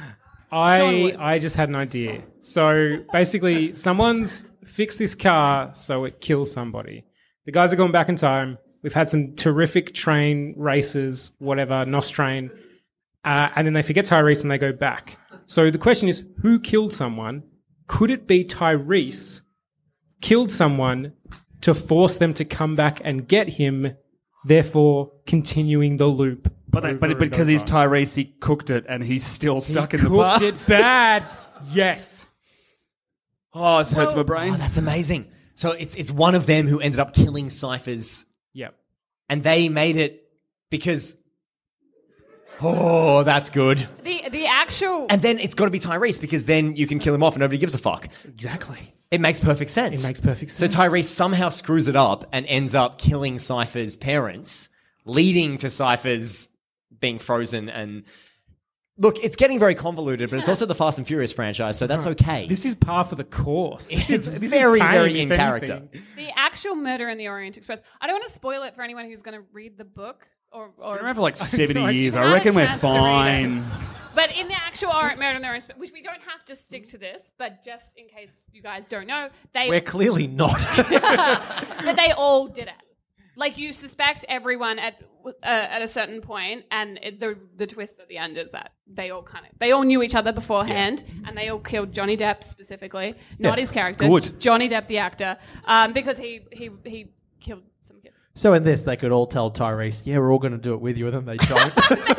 I just had an idea. So basically, someone's fixed this car so it kills somebody. The guys are going back in time. We've had some terrific train races, whatever, NOS train. And then they forget Tyrese and they go back. So the question is, who killed someone? Could it be Tyrese killed someone to force them to come back and get him, therefore continuing the loop? But because he's Tyrese, he cooked it and he's still stuck in the past. Cooked it bad. Yes. Oh, this hurts my brain. Oh, that's amazing. So it's one of them who ended up killing Cypher's, Yep. and they made it because Oh, that's good. The actual... And then it's got to be Tyrese because then you can kill him off and nobody gives a fuck. Exactly. It makes perfect sense. It makes perfect sense. So Tyrese somehow screws it up and ends up killing Cypher's parents, leading to Cypher's being frozen. And look, it's getting very convoluted, but it's also the Fast and Furious franchise, so that's okay. This is par for the course. It is very, tame, very if in character. anything. The actual Murder in the Orient Express. I don't want to spoil it for anyone who's going to read the book. Or Been around for like 70 like- years. Had I a reckon we're chance to read fine. But in the actual Murder in the Orient Express, which we don't have to stick to this, but just in case you guys don't know, We're clearly not. but they all did it. Like, you suspect everyone at a certain point, and the twist at the end is that they all knew each other beforehand, and they all killed Johnny Depp specifically, not his character, Good. Johnny Depp the actor, because he killed some kid. So in this, they could all tell Tyrese, yeah, we're all going to do it with you, and then they don't.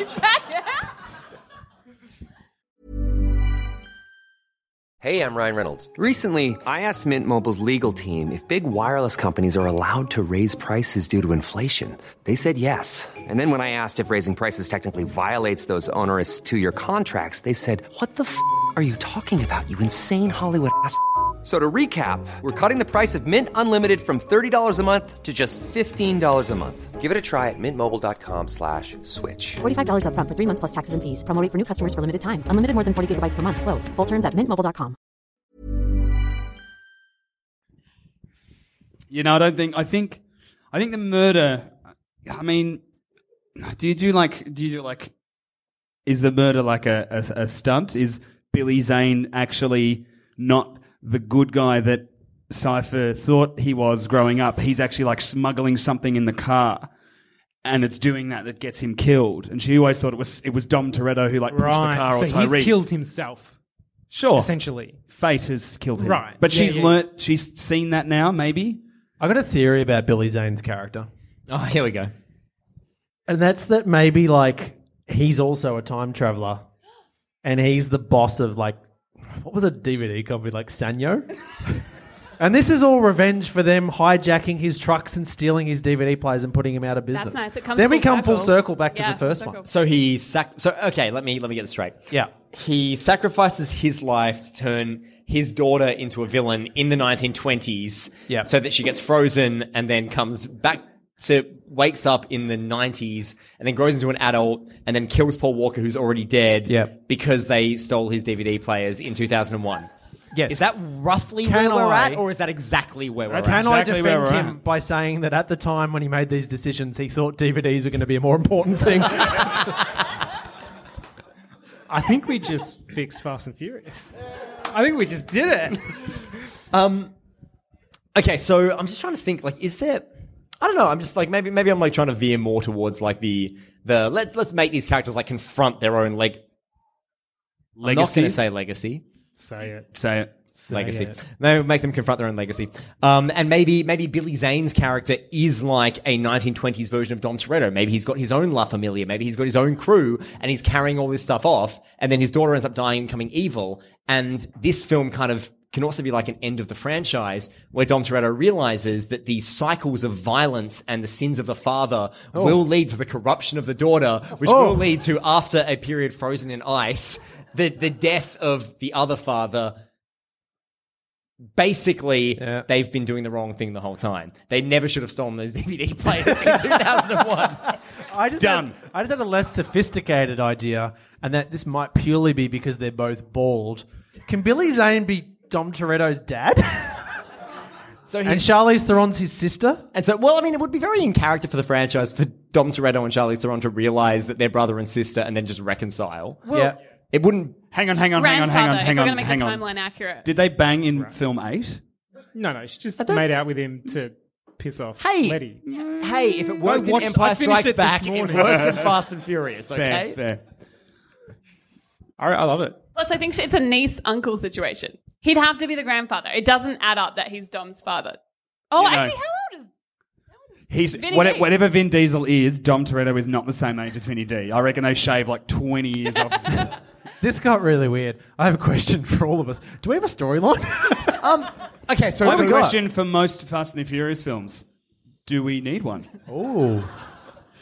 Hey, I'm Ryan Reynolds. Recently, I asked Mint Mobile's legal team if big wireless companies are allowed to raise prices due to inflation. They said yes. And then when I asked if raising prices technically violates those onerous 2-year contracts, they said, what the f*** are you talking about, you insane Hollywood ass f- So to recap, we're cutting the price of Mint Unlimited from $30 a month to just $15 a month. Give it a try at mintmobile.com/switch. $45 up front for 3 months plus taxes and fees. Promo rate for new customers for limited time. Unlimited more than 40 gigabytes per month. Slows full terms at mintmobile.com. I think the murder, I mean, do you do like, is the murder like a stunt? Is Billy Zane actually not the good guy that Cypher thought he was growing up? He's actually like smuggling something in the car, and it's doing that gets him killed. And she always thought it was Dom Toretto who like pushed the car, or so Tyrese. he's killed himself. Sure, Essentially. fate has killed him. Right. But Yeah, she's yeah. learnt, she's seen that now. Maybe. I got a theory about Billy Zane's character. Oh, here we go. And that's that maybe, like, he's also a time traveler. And he's the boss of, like, what was a DVD company, like Sanyo? And this is all revenge for them hijacking his trucks and stealing his DVD players and putting him out of business. That's nice. It comes then we full come full circle. circle back to Yeah, the first full one. circle. So he okay, let me get this straight. Yeah. He sacrifices his life to turn his daughter into a villain in the 1920s, Yeah. so that she gets frozen and then comes back wakes up in the 90s and then grows into an adult and then kills Paul Walker, who's already dead, Yeah. because they stole his DVD players in 2001. Yes. Is that roughly Can where we're I- at, or is that exactly where we're Can at? I exactly where defend we're him at. by saying that at the time when he made these decisions, he thought DVDs were going to be a more important thing? I think we just fixed Fast and Furious. I think we just did it. Okay, so I'm just trying to think, like, is there... I don't know, I'm just like, maybe I'm like trying to veer more towards like the let's make these characters like confront their own I'm not going to Legacies? say legacy. Say it. Say it. Legacy. it. Maybe make them confront their own legacy. And maybe Billy Zane's character is like a 1920s version of Dom Toretto. Maybe he's got his own La Familia. Maybe he's got his own crew and he's carrying all this stuff off. And then his daughter ends up dying and becoming evil. And this film kind of can also be like an end of the franchise where Dom Toretto realizes that these cycles of violence and the sins of the father will lead to the corruption of the daughter, which will lead to, after a period frozen in ice, the death of the other father. Basically, they've been doing the wrong thing the whole time. They never should have stolen those DVD players in 2001. I just had a less sophisticated idea, and that this might purely be because they're both bald. Can Billy Zane be Dom Toretto's dad? So And Charlize Theron's his sister? And so, well, I mean, it would be very in character for the franchise for Dom Toretto and Charlize Theron to realize that they're brother and sister and then just reconcile. Well, It wouldn't... Hang on. grandfather, if we're going to make the timeline accurate. Did they bang in film 8? No, she just made out with him to piss off Hey! Letty. Hey, if it worked in I Empire finished Strikes it this Back, it morning. works in Fast and Furious, okay? Fair. I love it. Plus, I think it's a niece-uncle situation. He'd have to be the grandfather. It doesn't add up that he's Dom's father. Oh, You know. actually, how old is... He's Vinny D. whatever Vin Diesel is, Dom Toretto is not the same age as Vinny D. I reckon they shave like 20 years off. This got really weird. I have a question for all of us. Do we have a storyline? Okay, so... What's so the question for most Fast and the Furious films? Do we need one? Ooh.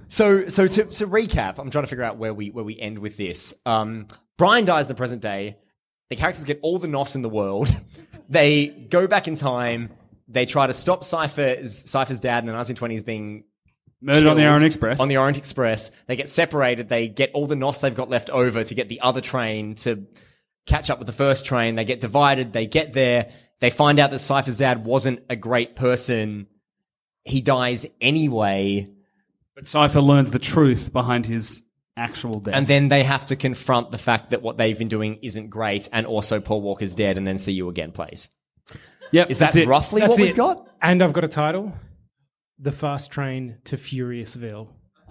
So to recap, I'm trying to figure out where we end with this. Brian dies in the present day. The characters get all the nos in the world. They go back in time. They try to stop Cypher's dad in the 1920s being murdered on the Orient Express. On the Orient Express. They get separated. They get all the nos they've got left over to get the other train to catch up with the first train. They get divided. They get there. They find out that Cypher's dad wasn't a great person. He dies anyway. But Cypher learns the truth behind his actual death. And then they have to confront the fact that what they've been doing isn't great, and also Paul Walker's dead, and then See You Again plays. Yep, Is that roughly what we've got? And I've got a title. The Fast Train to Furiousville.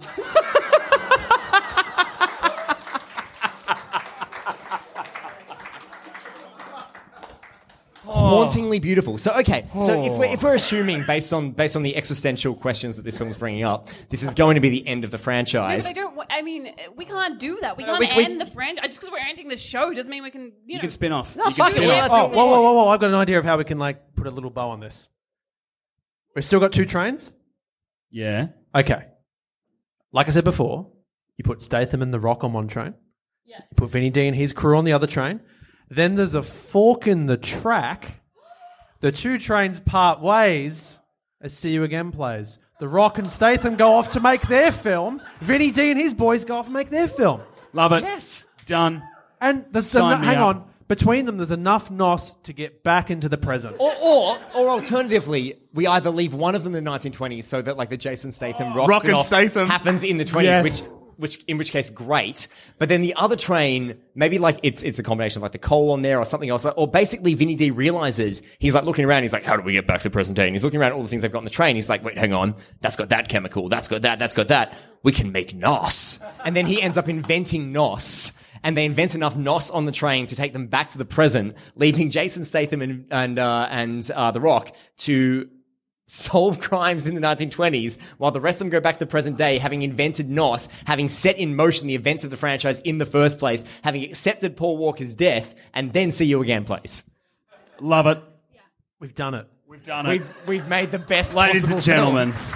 Hauntingly beautiful. So, okay. So if we're assuming based on the existential questions that this film's bringing up, this is going to be the end of the franchise. No, but I don't. I mean, we can't do that. We can't end the franchise just because we're ending the show. Doesn't mean we can. You know, can spin off. No, fuck it. Whoa! I've got an idea of how we can put a little bow on this. We've still got 2 trains. Yeah. Okay. Like I said before, you put Statham and The Rock on one train. Yeah. You put Vinny D and his crew on the other train. Then there's a fork in the track. The 2 trains part ways as See You Again plays. The Rock and Statham go off to make their film. Vinny D and his boys go off and make their film. Love it. Yes. Done. And there's hang on. Between them, there's enough nos to get back into the present. Or alternatively, we either leave one of them in the 1920s so that the Jason Statham Rock and spin-off Statham happens in the 20s, Yes. in which case great. But then the other train, maybe it's a combination of the coal on there or something else. Or basically Vinny D realizes, he's looking around, he's like, how do we get back to the present day? And he's looking around at all the things they've got on the train. He's like, wait, hang on. That's got that chemical. That's got that. We can make nos. And then he ends up inventing nos. And they invent enough nos on the train to take them back to the present, leaving Jason Statham and The Rock to solve crimes in the 1920s, while the rest of them go back to the present day, having invented nos, having set in motion the events of the franchise in the first place, having accepted Paul Walker's death, and then See You Again plays. Love it. We've done it. We've made the best Ladies possible and gentlemen. film.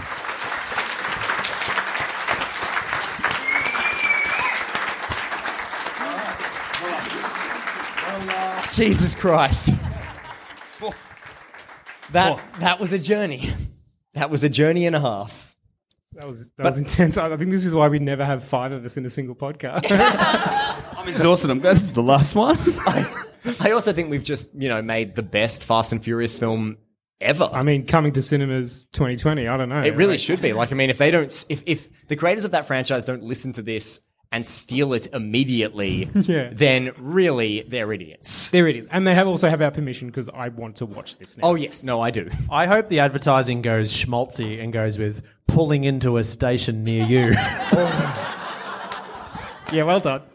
Jesus Christ. That was a journey. That was a journey and a half. That was intense. I think this is why we never have 5 of us in a single podcast. I'm exhausted. I'm glad this is the last one. I also think we've just, made the best Fast and Furious film ever. I mean, coming to cinemas 2020, I don't know. It really should be. If they don't, if the creators of that franchise don't listen to this and steal it immediately, then really they're idiots. There it is. And they also have our permission because I want to watch this now. Oh, yes. No, I do. I hope the advertising goes schmaltzy and goes with pulling into a station near you. Yeah, well done.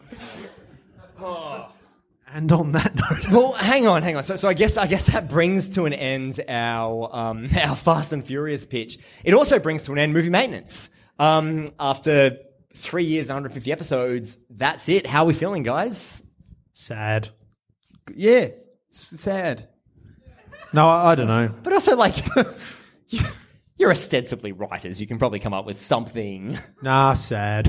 And on that note... Well, hang on. So I guess that brings to an end our Fast and Furious pitch. It also brings to an end movie maintenance. After 3 years and 150 episodes, that's it. How are we feeling, guys? Sad. Yeah. Sad. No, I don't know. But also, you're ostensibly writers. You can probably come up with something. Nah, sad.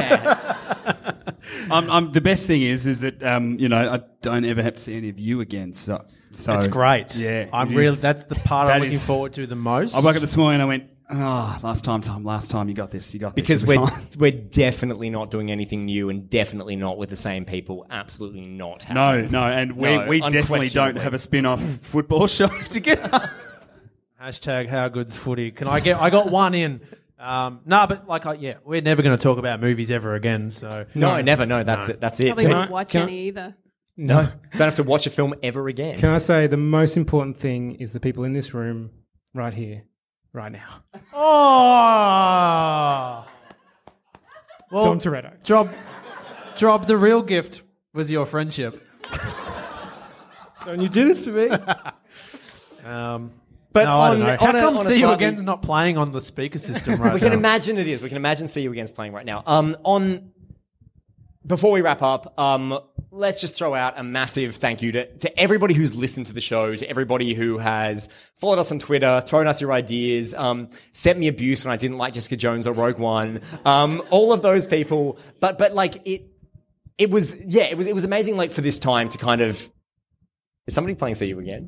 I'm the best thing is that I don't ever have to see any of you again. So that's great. Yeah, that's the part I'm looking forward to the most. I woke up this morning and I went, last time, you got this. Because we're definitely not doing anything new and definitely not with the same people. Absolutely not. No, and we definitely don't have a spin-off football show together. Hashtag how good's footy. I got one in. We're never going to talk about movies ever again. So no, never. No, that's it. That's it. Probably won't watch any either. No, don't have to watch a film ever again. Can I say the most important thing is the people in this room right here, right now. Oh, well, Dom Toretto. Drob, the real gift was your friendship. Don't you do this to me? But I don't know. How come See You slightly... Again's not playing on the speaker system right now? We can imagine it is. We can imagine See You Again's playing right now. before we wrap up, let's just throw out a massive thank you to everybody who's listened to the show, to everybody who has followed us on Twitter, thrown us your ideas, sent me abuse when I didn't like Jessica Jones or Rogue One, all of those people. But like it was amazing. Like for this time to kind of, is somebody playing See You Again?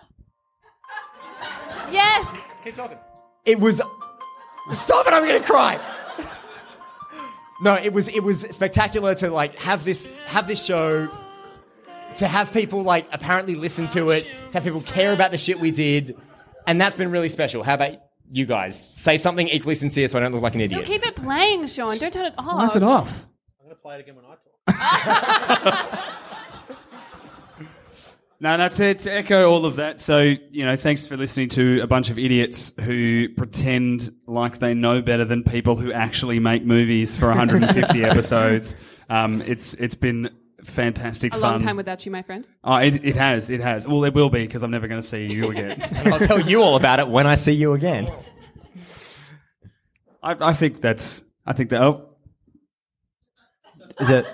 Yes. Keep talking. It was, stop it! I'm going to cry. No, it was spectacular to like have this show, to have people like apparently listen to it, to have people care about the shit we did, and that's been really special. How about you guys? Say something equally sincere so I don't look like an idiot. No, keep it playing, Sean. Don't turn it off. Pass it off. I'm going to play it again when I talk. No, that's it. To echo all of that. So, thanks for listening to a bunch of idiots who pretend like they know better than people who actually make movies for 150 episodes. It's been fantastic fun. A long time without you, my friend. Oh, it has. Well, it will be because I'm never going to see you again. And I'll tell you all about it when I see you again. I think that. Is it?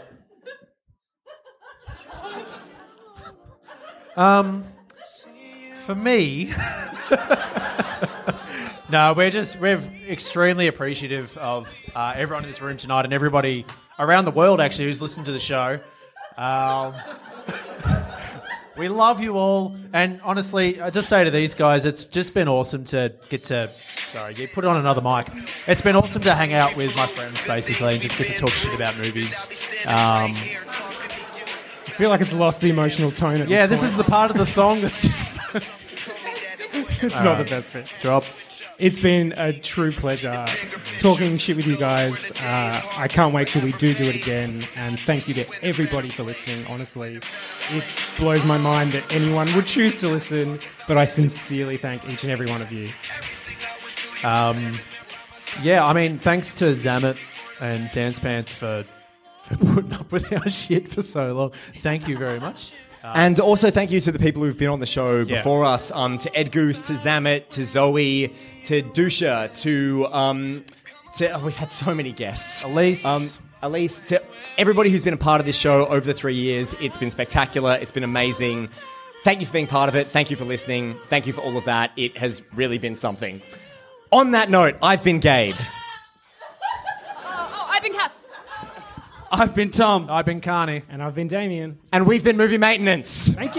For me, no, we're extremely appreciative of everyone in this room tonight and everybody around the world actually who's listened to the show. We love you all, and honestly, I just say to these guys, it's just been awesome to get to. Sorry, you put on another mic. It's been awesome to hang out with my friends basically and just get to talk shit about movies. I feel like it's lost the emotional tone at this is the part of the song that's just... It's not the best bit. Drop. It's been a true pleasure talking shit with you guys. I can't wait till we do it again. And thank you to everybody for listening. Honestly, it blows my mind that anyone would choose to listen. But I sincerely thank each and every one of you. Thanks to Zamet and Sanspants for putting up with our shit for so long. Thank you very much. And also thank you to the people who've been on the show before us, to Ed Goose, to Zamet, to Zoe, to Dusha, to we've had so many guests. Elise, to everybody who's been a part of this show over the 3 years. It's been spectacular. It's been amazing. Thank you for being part of it. Thank you for listening. Thank you for all of that. It has really been something. On that note, I've been Gabe. I've been Kath. I've been Tom. I've been Carney. And I've been Damien. And we've been Movie Maintenance. Thank you!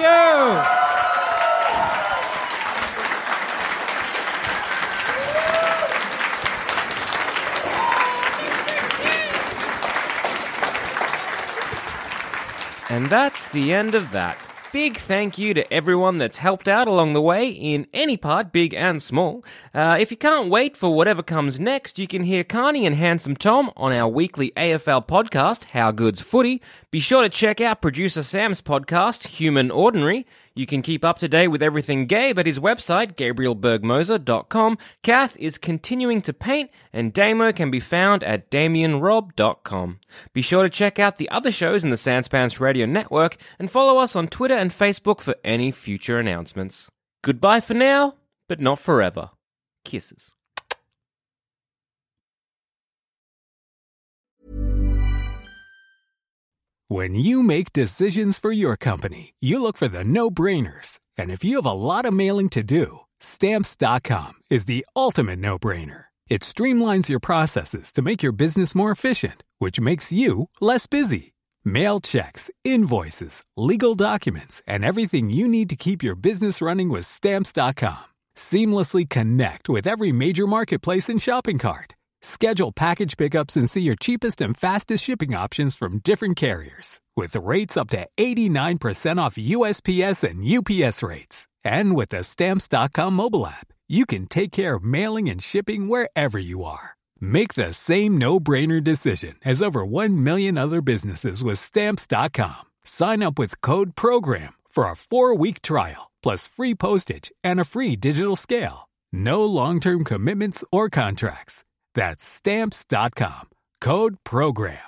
And that's the end of that. Big thank you to everyone that's helped out along the way in any part, big and small. If you can't wait for whatever comes next, you can hear Carney and Handsome Tom on our weekly AFL podcast, How Good's Footy. Be sure to check out producer Sam's podcast, Human Ordinary. You can keep up to date with everything Gabe at his website, GabrielBergmoser.com. Kath is continuing to paint, and Damo can be found at DamianRob.com. Be sure to check out the other shows in the Sanspants Radio Network, and follow us on Twitter and Facebook for any future announcements. Goodbye for now, but not forever. Kisses. When you make decisions for your company, you look for the no-brainers. And if you have a lot of mailing to do, Stamps.com is the ultimate no-brainer. It streamlines your processes to make your business more efficient, which makes you less busy. Mail checks, invoices, legal documents, and everything you need to keep your business running with Stamps.com. Seamlessly connect with every major marketplace and shopping cart. Schedule package pickups and see your cheapest and fastest shipping options from different carriers. With rates up to 89% off USPS and UPS rates. And with the Stamps.com mobile app, you can take care of mailing and shipping wherever you are. Make the same no-brainer decision as over 1 million other businesses with Stamps.com. Sign up with code PROGRAM for a 4-week trial, plus free postage and a free digital scale. No long-term commitments or contracts. That's Stamps.com. Code PROGRAM.